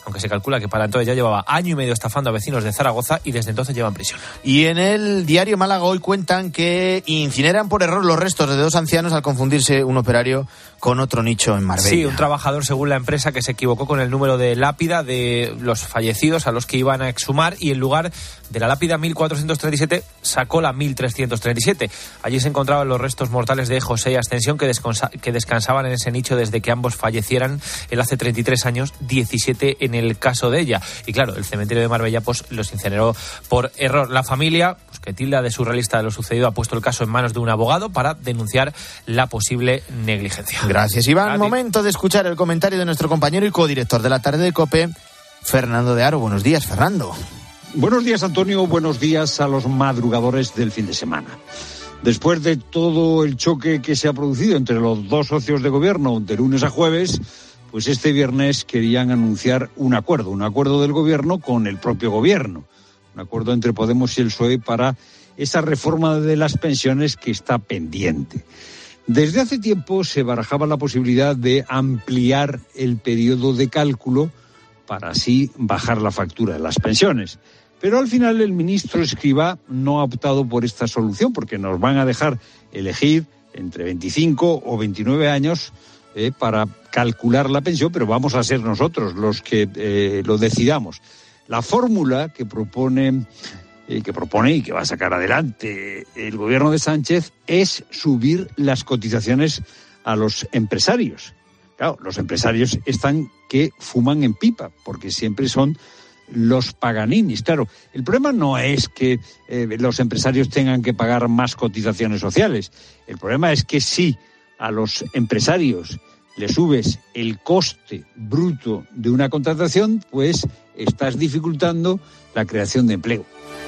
aunque se calcula que para entonces ya llevaba año y medio estafando a vecinos de Zaragoza y desde entonces lleva en prisión. Y en el diario Málaga hoy cuentan que incineran por error los restos de 2 ancianos al confundirse un operario con otro nicho en Marbella. Sí, un trabajador, según la empresa, que se equivocó con el número de lápida de los fallecidos a los que iban a exhumar y en lugar de la lápida 1437 sacó la 1337. Allí se encontraban los restos mortales de José y Ascensión que descansaban en ese nicho desde que ambos fallecieran él hace 33 años, 17 en el caso de ella. Y claro, el cementerio de Marbella pues los incineró por error. La familia, pues, que tilda de surrealista de lo sucedido, ha puesto el caso en manos de un abogado para denunciar la posible negligencia. Gracias, Iván. Momento de escuchar el comentario de nuestro compañero y codirector de la tarde de COPE, Fernando de Aro. Buenos días, Fernando. Buenos días, Antonio. Buenos días a los madrugadores del fin de semana. Después de todo el choque que se ha producido entre los 2 socios de gobierno de lunes a jueves, pues este viernes querían anunciar un acuerdo del gobierno con el propio gobierno, un acuerdo entre Podemos y el PSOE para esa reforma de las pensiones que está pendiente. Desde hace tiempo se barajaba la posibilidad de ampliar el periodo de cálculo para así bajar la factura de las pensiones. Pero al final el ministro Escrivá no ha optado por esta solución porque nos van a dejar elegir entre 25 o 29 años para calcular la pensión, pero vamos a ser nosotros los que lo decidamos. La fórmula que propone y que va a sacar adelante el gobierno de Sánchez es subir las cotizaciones a los empresarios. Claro, los empresarios están que fuman en pipa, porque siempre son los paganinis. Claro, el problema no es que los empresarios tengan que pagar más cotizaciones sociales. El problema es que si a los empresarios le subes el coste bruto de una contratación, pues estás dificultando la creación de empleo.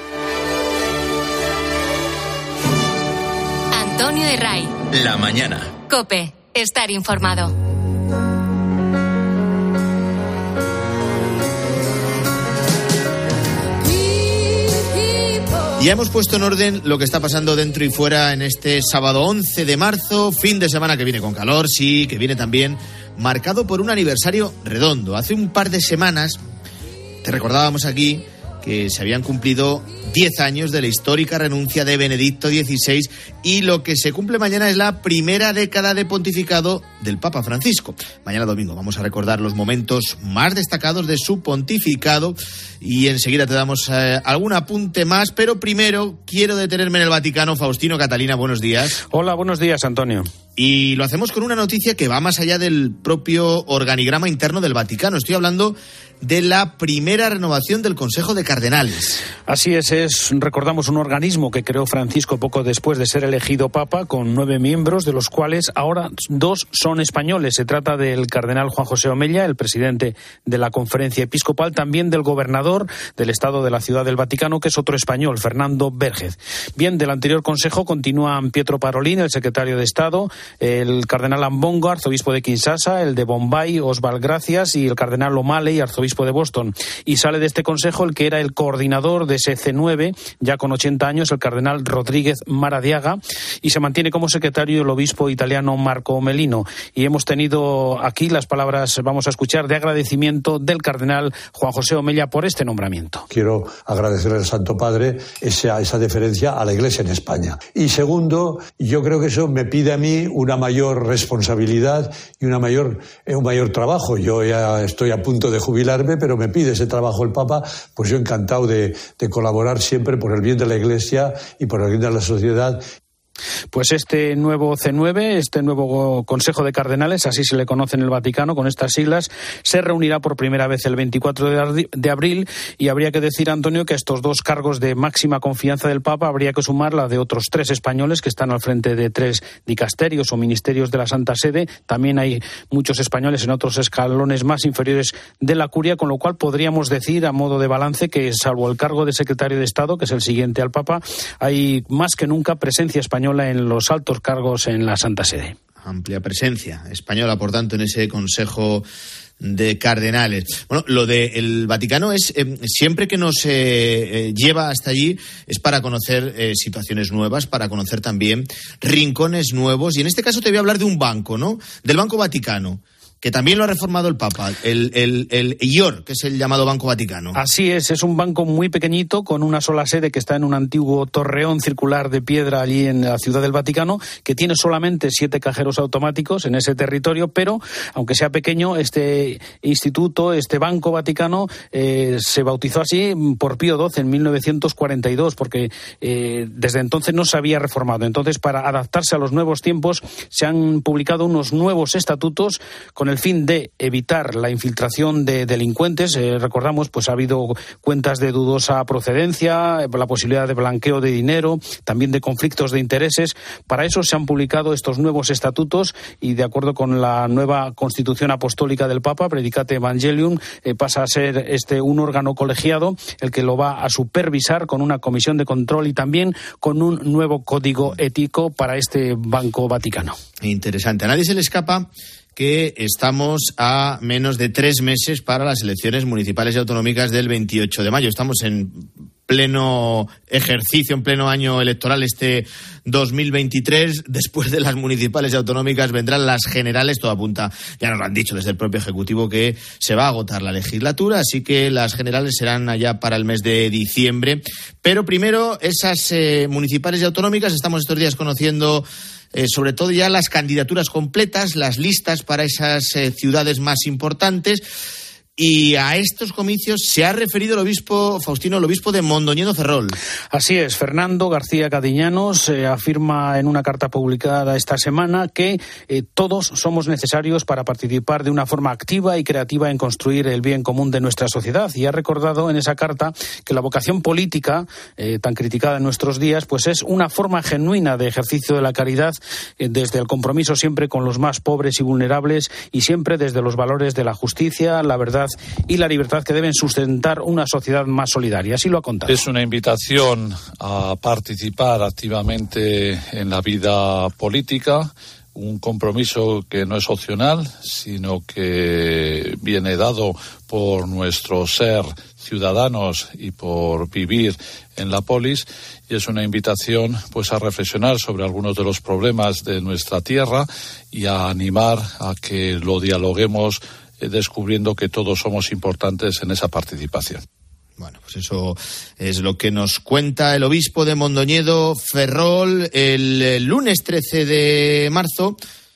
Antonio de Ray. La mañana. COPE. Estar informado. Ya hemos puesto en orden lo que está pasando dentro y fuera en este sábado 11 de marzo, fin de semana que viene con calor, sí, que viene también marcado por un aniversario redondo. Hace un par de semanas te recordábamos aquí que se habían cumplido 10 años de la histórica renuncia de Benedicto XVI y lo que se cumple mañana es la primera década de pontificado del Papa Francisco. Mañana domingo vamos a recordar los momentos más destacados de su pontificado y enseguida te damos algún apunte más, pero primero quiero detenerme en el Vaticano. Faustino Catalina, buenos días. Hola, buenos días, Antonio. Y lo hacemos con una noticia que va más allá del propio organigrama interno del Vaticano. Estoy hablando de la primera renovación del Consejo de Cardenales. Así es, recordamos, un organismo que creó Francisco poco después de ser elegido Papa, con 9 miembros, de los cuales ahora 2 son españoles. Se trata del cardenal Juan José Omella, el presidente de la Conferencia Episcopal, también del gobernador del Estado de la Ciudad del Vaticano, que es otro español, Fernando Vérgez. Bien, del anterior consejo continúan Pietro Parolin, el secretario de Estado, el cardenal Ambongo, arzobispo de Kinshasa, el de Bombay, Oswald Gracias, y el cardenal O'Malley, arzobispo de Boston. Y sale de este consejo el que era el coordinador de ese C9, ya con 80 años, el cardenal Rodríguez Maradiaga, y se mantiene como secretario el obispo italiano Marco Melino. Y hemos tenido aquí las palabras, vamos a escuchar, de agradecimiento del cardenal Juan José Omella por este nombramiento. Quiero agradecer al Santo Padre esa deferencia a la Iglesia en España. Y segundo, yo creo que eso me pide a mí una mayor responsabilidad y un mayor trabajo. Yo ya estoy a punto de jubilarme, pero me pide ese trabajo el Papa, pues yo encantado de colaborar siempre por el bien de la Iglesia y por el bien de la sociedad. Pues este nuevo C9, este nuevo Consejo de Cardenales, así se le conoce en el Vaticano, con estas siglas, se reunirá por primera vez el 24 de abril y habría que decir, Antonio, que a estos 2 cargos de máxima confianza del Papa habría que sumar la de otros 3 españoles que están al frente de 3 dicasterios o ministerios de la Santa Sede. También hay muchos españoles en otros escalones más inferiores de la curia, con lo cual podríamos decir, a modo de balance, que salvo el cargo de secretario de Estado, que es el siguiente al Papa, hay más que nunca presencia española en los altos cargos en la Santa Sede. Amplia presencia española, por tanto, en ese Consejo de Cardenales. Bueno, lo del Vaticano es, siempre que nos lleva hasta allí, es para conocer situaciones nuevas, para conocer también rincones nuevos. Y en este caso te voy a hablar de un banco, ¿no? Del Banco Vaticano. que también lo ha reformado el Papa, el IOR, que es el llamado Banco Vaticano. Así es un banco muy pequeñito, con una sola sede, que está en un antiguo torreón circular de piedra allí en la Ciudad del Vaticano, que tiene solamente 7 cajeros automáticos en ese territorio, pero aunque sea pequeño, este instituto, este Banco Vaticano, se bautizó así por Pío XII en 1942, porque desde entonces no se había reformado. Entonces, para adaptarse a los nuevos tiempos, se han publicado unos nuevos estatutos con el fin de evitar la infiltración de delincuentes. Recordamos, pues ha habido cuentas de dudosa procedencia, la posibilidad de blanqueo de dinero, también de conflictos de intereses. Para eso se han publicado estos nuevos estatutos y, de acuerdo con la nueva Constitución Apostólica del Papa, Predicate Evangelium, pasa a ser un órgano colegiado el que lo va a supervisar, con una comisión de control y también con un nuevo código ético para este Banco Vaticano. Interesante. A nadie se le escapa que estamos a menos de 3 meses para las elecciones municipales y autonómicas del 28 de mayo. Estamos en pleno ejercicio, en pleno año electoral este 2023. Después de las municipales y autonómicas vendrán las generales. Todo apunta, ya nos lo han dicho desde el propio Ejecutivo, que se va a agotar la legislatura, así que las generales serán allá para el mes de diciembre. Pero primero, esas municipales y autonómicas, estamos estos días conociendo sobre todo ya las candidaturas completas, las listas para esas ciudades más importantes. Y a estos comicios se ha referido el obispo Faustino, el obispo de Mondoñedo Ferrol. Así es, Fernando García Cadiñanos afirma en una carta publicada esta semana que todos somos necesarios para participar de una forma activa y creativa en construir el bien común de nuestra sociedad. Y ha recordado en esa carta que la vocación política, tan criticada en nuestros días, pues es una forma genuina de ejercicio de la caridad, desde el compromiso siempre con los más pobres y vulnerables, y siempre desde los valores de la justicia, la verdad y la libertad, que deben sustentar una sociedad más solidaria. Así lo ha contado. Es una invitación a participar activamente en la vida política, un compromiso que no es opcional, sino que viene dado por nuestro ser ciudadanos y por vivir en la polis, y es una invitación pues a reflexionar sobre algunos de los problemas de nuestra tierra y a animar a que lo dialoguemos, descubriendo que todos somos importantes en esa participación. Bueno, pues eso es lo que nos cuenta el obispo de Mondoñedo Ferrol. El lunes 13 de marzo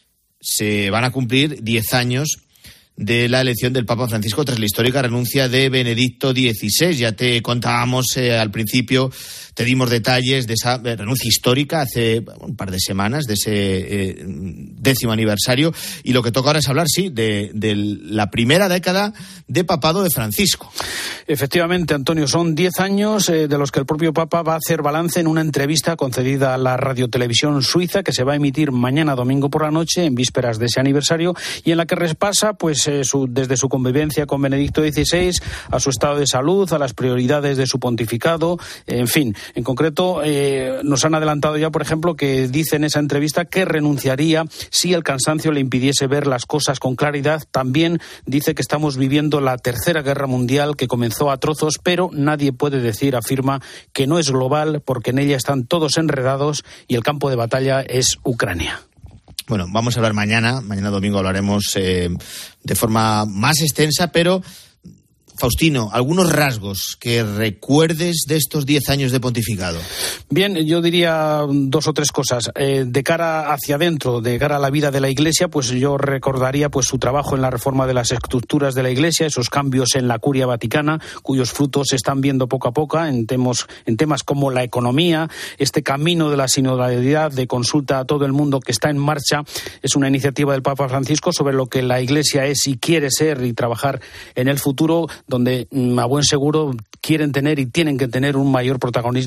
se van a cumplir 10 años de la elección del Papa Francisco tras la histórica renuncia de Benedicto XVI. Ya te contábamos al principio, te dimos detalles de esa renuncia histórica hace un par de semanas, de ese 10º aniversario, y lo que toca ahora es hablar, sí, de la primera década de papado de Francisco. Efectivamente, Antonio, son 10 años de los que el propio Papa va a hacer balance en una entrevista concedida a la radiotelevisión suiza, que se va a emitir mañana domingo por la noche, en vísperas de ese aniversario, y en la que repasa pues desde su convivencia con Benedicto XVI a su estado de salud, a las prioridades de su pontificado, en fin. En concreto, nos han adelantado ya, por ejemplo, que dice en esa entrevista que renunciaría si el cansancio le impidiese ver las cosas con claridad. También dice que estamos viviendo la Tercera Guerra Mundial, que comenzó a trozos, pero nadie puede decir, afirma, que no es global, porque en ella están todos enredados y el campo de batalla es Ucrania. Bueno, vamos a hablar mañana domingo hablaremos de forma más extensa, pero Faustino, algunos rasgos que recuerdes de estos 10 años de pontificado. Bien, yo diría 2 o 3 cosas. De cara hacia adentro, de cara a la vida de la Iglesia, pues yo recordaría pues su trabajo en la reforma de las estructuras de la Iglesia, esos cambios en la Curia Vaticana, cuyos frutos se están viendo poco a poco en temas como la economía, este camino de la sinodalidad, de consulta a todo el mundo que está en marcha. Es una iniciativa del Papa Francisco sobre lo que la Iglesia es y quiere ser y trabajar en el futuro, donde a buen seguro quieren tener y tienen que tener un mayor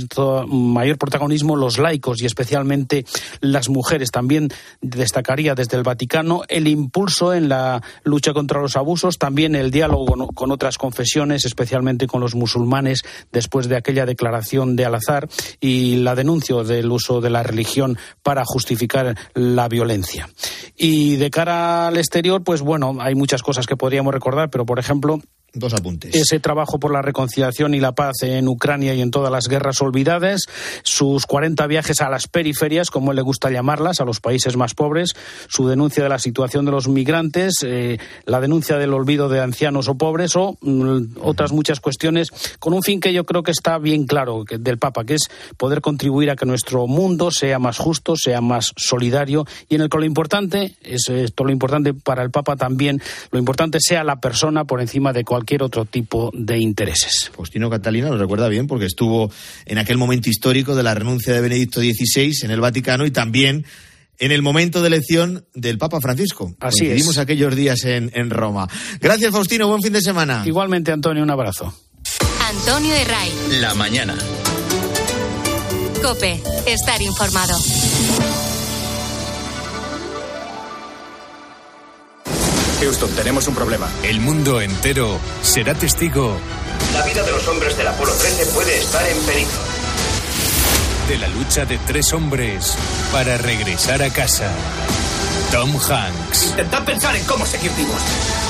protagonismo los laicos y especialmente las mujeres. También destacaría desde el Vaticano el impulso en la lucha contra los abusos, también el diálogo con otras confesiones, especialmente con los musulmanes, después de aquella declaración de Al-Azhar, y la denuncia del uso de la religión para justificar la violencia. Y de cara al exterior, pues bueno, hay muchas cosas que podríamos recordar, pero por ejemplo, 2 apuntes. Ese trabajo por la reconciliación y la paz en Ucrania y en todas las guerras olvidadas, sus 40 viajes a las periferias, como él le gusta llamarlas, a los países más pobres, su denuncia de la situación de los migrantes, la denuncia del olvido de ancianos o pobres o otras muchas cuestiones, con un fin que yo creo que está bien claro del Papa, que es poder contribuir a que nuestro mundo sea más justo, sea más solidario, y en el que lo importante, es esto lo importante para el Papa también, lo importante sea la persona por encima de cualquier otro tipo de intereses. Faustino Catalina lo recuerda bien porque estuvo en aquel momento histórico de la renuncia de Benedicto XVI en el Vaticano y también en el momento de elección del Papa Francisco. Así Coincidimos es. aquellos días en Roma. Gracias, Faustino, buen fin de semana. Igualmente, Antonio, un abrazo. Antonio de Ray. La mañana. COPE. Estar informado. Houston, tenemos un problema. El mundo entero será testigo. La vida de los hombres del Apolo 13 puede estar en peligro. De la lucha de 3 hombres para regresar a casa. Tom Hanks. Intentad pensar en cómo seguir vivos.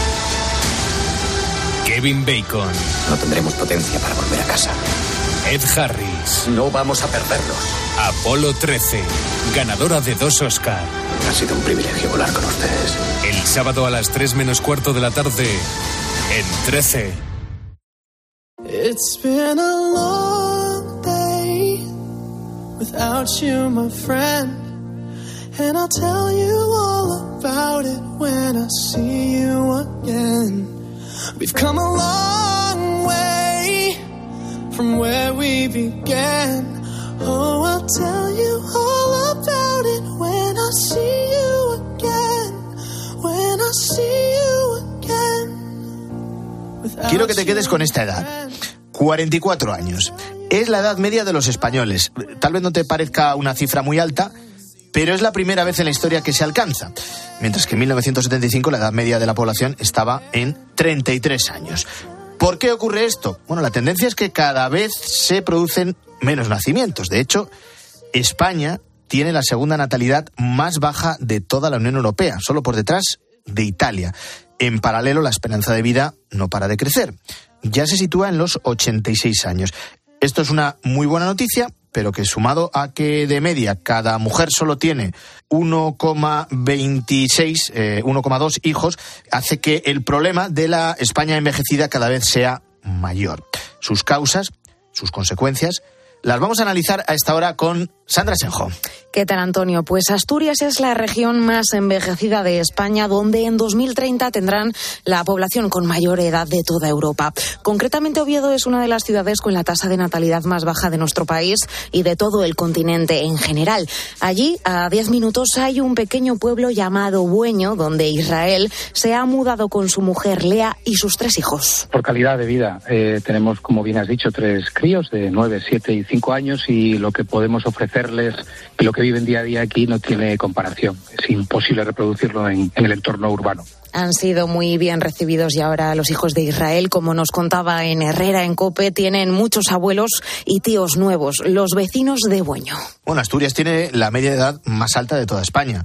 Kevin Bacon. No tendremos potencia para volver a casa. Ed Harris. No vamos a perderlos. Apolo 13. Ganadora de 2 Oscar. Ha sido un privilegio volar con ustedes. El sábado a las 3:15 de la tarde. En 13. It's been a long day without you, my friend. And I'll tell you all about it when I see you again. We've come a long way from where we began. Oh, I'll tell you all about it when I see you again. When I see you again. Quiero que te quedes con esta edad. 44 años. Es la edad media de los españoles. Tal vez no te parezca una cifra muy alta, pero es la primera vez en la historia que se alcanza. Mientras que en 1975 la edad media de la población estaba en 33 años. ¿Por qué ocurre esto? Bueno, la tendencia es que cada vez se producen menos nacimientos. De hecho, España tiene la segunda natalidad más baja de toda la Unión Europea, solo por detrás de Italia. En paralelo, la esperanza de vida no para de crecer. Ya se sitúa en los 86 años. Esto es una muy buena noticia, pero que sumado a que de media cada mujer solo tiene 1,2 hijos, hace que el problema de la España envejecida cada vez sea mayor. Sus causas, sus consecuencias, las vamos a analizar a esta hora con Sandra Senjo. ¿Qué tal, Antonio? Pues Asturias es la región más envejecida de España, donde en 2030 tendrán la población con mayor edad de toda Europa. Concretamente, Oviedo es una de las ciudades con la tasa de natalidad más baja de nuestro país y de todo el continente en general. Allí, a 10 minutos, hay un pequeño pueblo llamado Bueño, donde Israel se ha mudado con su mujer Lea y sus 3 hijos. Por calidad de vida, tenemos, como bien has dicho, 3 críos de 9, 7 y 5 años y lo que podemos ofrecerles, lo que viven día a día aquí, no tiene comparación. Es imposible reproducirlo en el entorno urbano. Han sido muy bien recibidos y ahora los hijos de Israel, como nos contaba en Herrera, en COPE, tienen muchos abuelos y tíos nuevos, los vecinos de Bueño. Bueno, Asturias tiene la media de edad más alta de toda España.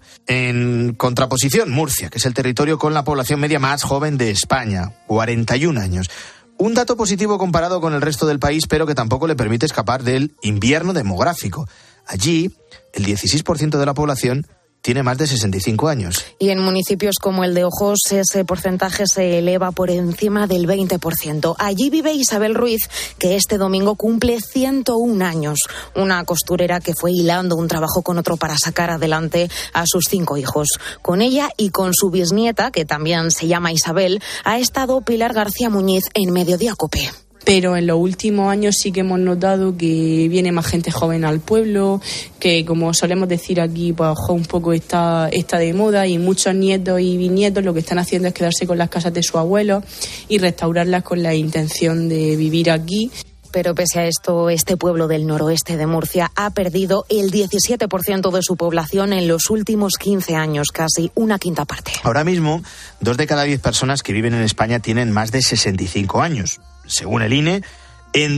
En contraposición, Murcia, que es el territorio con la población media más joven de España, 41 años. Un dato positivo comparado con el resto del país, pero que tampoco le permite escapar del invierno demográfico. Allí, el 16% de la población tiene más de 65 años. Y en municipios como el de Ojos, ese porcentaje se eleva por encima del 20%. Allí vive Isabel Ruiz, que este domingo cumple 101 años. Una costurera que fue hilando un trabajo con otro para sacar adelante a sus 5 hijos. Con ella y con su bisnieta, que también se llama Isabel, ha estado Pilar García Muñiz en Mediodía COPE. Pero en los últimos años sí que hemos notado que viene más gente joven al pueblo, que como solemos decir aquí, pues un poco está de moda y muchos nietos y bisnietos lo que están haciendo es quedarse con las casas de sus abuelos y restaurarlas con la intención de vivir aquí. Pero pese a esto, este pueblo del noroeste de Murcia ha perdido el 17% de su población en los últimos 15 años, casi una quinta parte. Ahora mismo, 2 de cada 10 personas que viven en España tienen más de 65 años. Según el INE, en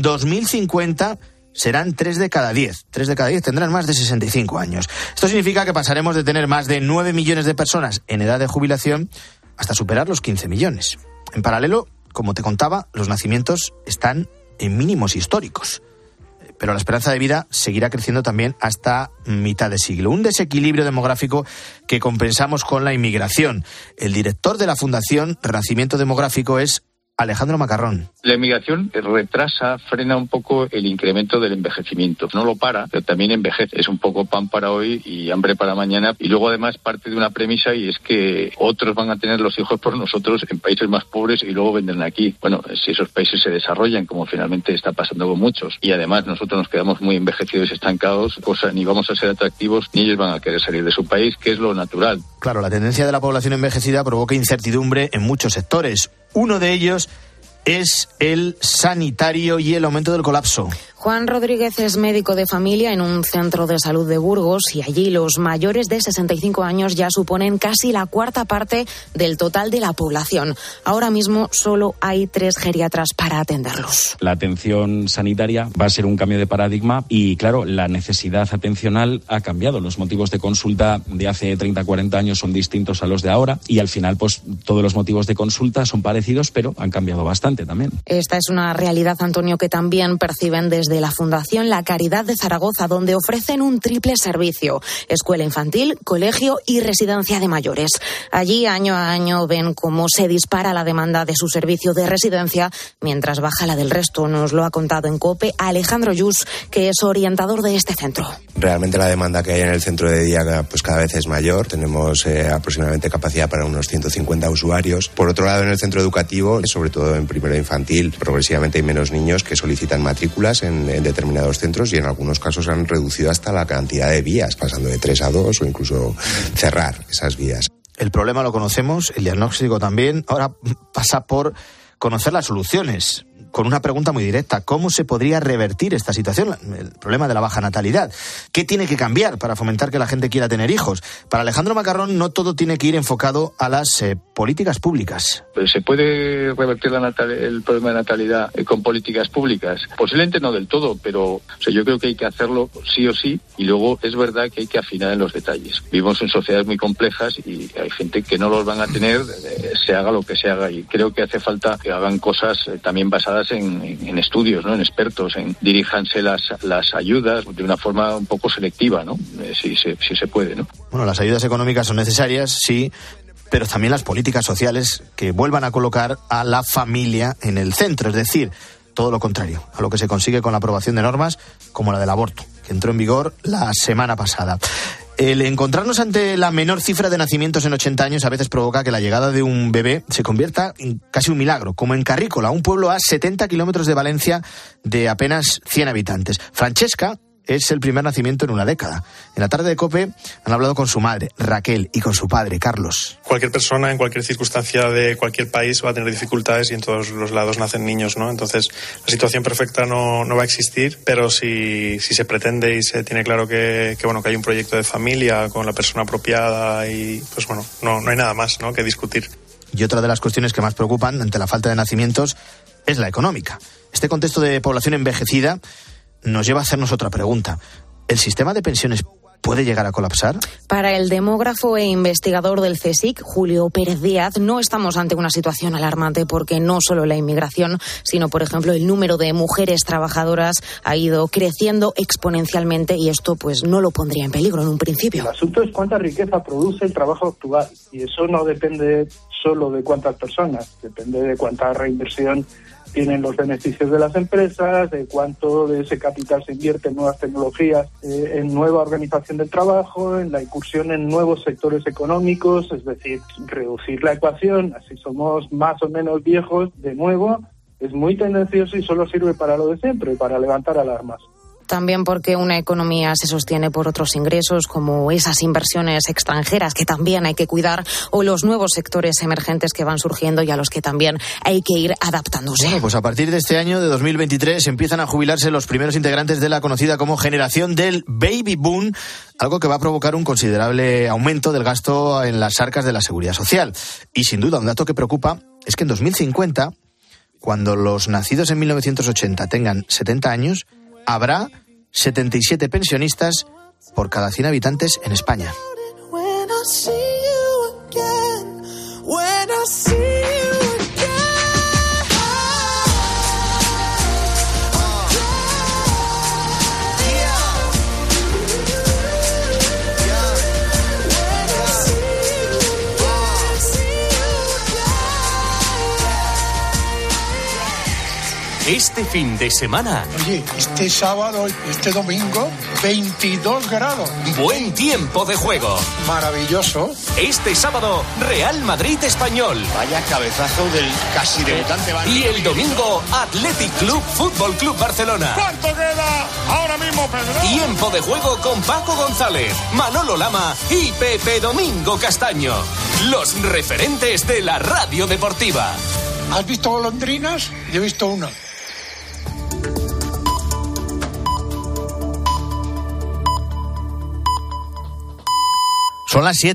2050 serán 3 de cada 10. 3 de cada 10 tendrán más de 65 años. Esto significa que pasaremos de tener más de 9 millones de personas en edad de jubilación hasta superar los 15 millones. En paralelo, como te contaba, los nacimientos están en mínimos históricos. Pero la esperanza de vida seguirá creciendo también hasta mitad de siglo. Un desequilibrio demográfico que compensamos con la inmigración. El director de la Fundación Renacimiento Demográfico es Alejandro Macarrón. La inmigración retrasa, frena un poco el incremento del envejecimiento. No lo para, pero también envejece. Es un poco pan para hoy y hambre para mañana. Y luego además parte de una premisa, y es que otros van a tener los hijos por nosotros en países más pobres y luego vendrán aquí. Bueno, si esos países se desarrollan, como finalmente está pasando con muchos, y además nosotros nos quedamos muy envejecidos y estancados, ni vamos a ser atractivos, ni ellos van a querer salir de su país, que es lo natural. Claro, la tendencia de la población envejecida provoca incertidumbre en muchos sectores. Uno de ellos es el sanitario y el aumento del colapso. Juan Rodríguez es médico de familia en un centro de salud de Burgos y allí los mayores de 65 años ya suponen casi la cuarta parte del total de la población. Ahora mismo solo hay 3 geriatras para atenderlos. La atención sanitaria va a ser un cambio de paradigma y, claro, la necesidad atencional ha cambiado. Los motivos de consulta de hace 30, 40 años son distintos a los de ahora y al final pues todos los motivos de consulta son parecidos, pero han cambiado bastante también. Esta es una realidad, Antonio, que también perciben desde la Fundación La Caridad de Zaragoza, donde ofrecen un triple servicio: escuela infantil, colegio y residencia de mayores. Allí, año a año, ven cómo se dispara la demanda de su servicio de residencia, mientras baja la del resto. Nos lo ha contado en COPE Alejandro Yus, que es orientador de este centro. Realmente la demanda que hay en el centro de día pues cada vez es mayor. Tenemos aproximadamente capacidad para unos 150 usuarios. Por otro lado, en el centro educativo, sobre todo en primero infantil, progresivamente hay menos niños que solicitan matrículas en determinados centros y en algunos casos han reducido hasta la cantidad de vías, pasando de 3 a 2 o incluso cerrar esas vías. El problema lo conocemos, el diagnóstico también. Ahora pasa por conocer las soluciones, con una pregunta muy directa: ¿cómo se podría revertir esta situación? El problema de la baja natalidad. ¿Qué tiene que cambiar para fomentar que la gente quiera tener hijos? Para Alejandro Macarrón, no todo tiene que ir enfocado a las políticas públicas. ¿Se puede revertir el problema de natalidad con políticas públicas? Posiblemente no del todo, pero yo creo que hay que hacerlo sí o sí, y luego es verdad que hay que afinar en los detalles. Vivimos en sociedades muy complejas y hay gente que no los van a tener, se haga lo que se haga, y creo que hace falta que hagan cosas también basadas en estudios, ¿no? En expertos, diríjanse las ayudas de una forma un poco selectiva, ¿no? Si se puede, ¿no? Bueno, las ayudas económicas son necesarias, sí, pero también las políticas sociales que vuelvan a colocar a la familia en el centro, es decir, todo lo contrario a lo que se consigue con la aprobación de normas como la del aborto, que entró en vigor la semana pasada. El encontrarnos ante la menor cifra de nacimientos en 80 años a veces provoca que la llegada de un bebé se convierta en casi un milagro, como en Carrícola, un pueblo a 70 kilómetros de Valencia de apenas 100 habitantes. Francesca es el primer nacimiento en una década. En la tarde de COPE han hablado con su madre, Raquel, y con su padre, Carlos. Cualquier persona, en cualquier circunstancia de cualquier país, va a tener dificultades y en todos los lados nacen niños, ¿no? Entonces, la situación perfecta no va a existir, pero si se pretende y se tiene claro que hay un proyecto de familia con la persona apropiada y, pues bueno, no hay nada más, ¿no?, que discutir. Y otra de las cuestiones que más preocupan ante la falta de nacimientos es la económica. Este contexto de población envejecida nos lleva a hacernos otra pregunta. ¿El sistema de pensiones puede llegar a colapsar? Para el demógrafo e investigador del CSIC, Julio Pérez Díaz, no estamos ante una situación alarmante porque no solo la inmigración, sino, por ejemplo, el número de mujeres trabajadoras ha ido creciendo exponencialmente y esto pues no lo pondría en peligro en un principio. El asunto es cuánta riqueza produce el trabajo actual y eso no depende solo de cuántas personas, depende de cuánta reinversión tienen los beneficios de las empresas, de cuánto de ese capital se invierte en nuevas tecnologías, en nueva organización del trabajo, en la incursión en nuevos sectores económicos, es decir, reducir la ecuación, así somos más o menos viejos, de nuevo, es muy tendencioso y solo sirve para lo de siempre, para levantar alarmas. También porque una economía se sostiene por otros ingresos, como esas inversiones extranjeras que también hay que cuidar, o los nuevos sectores emergentes que van surgiendo y a los que también hay que ir adaptándose. Bueno, pues a partir de este año, de 2023, empiezan a jubilarse los primeros integrantes de la conocida como generación del baby boom, algo que va a provocar un considerable aumento del gasto en las arcas de la seguridad social. Y sin duda, un dato que preocupa es que en 2050, cuando los nacidos en 1980 tengan 70 años, habrá 77 pensionistas por cada 100 habitantes en España. Este fin de semana. Oye, este sábado, este domingo, 22 grados. Buen tiempo de juego. Maravilloso. Este sábado, Real Madrid Español. Vaya cabezazo del casi debutante. Y el domingo, Athletic Club Fútbol Club Barcelona. ¿Cuánto queda? Ahora mismo, Pedro. Tiempo de juego con Paco González, Manolo Lama y Pepe Domingo Castaño. Los referentes de la radio deportiva. ¿Has visto golondrinas? Yo he visto una. Son las 7.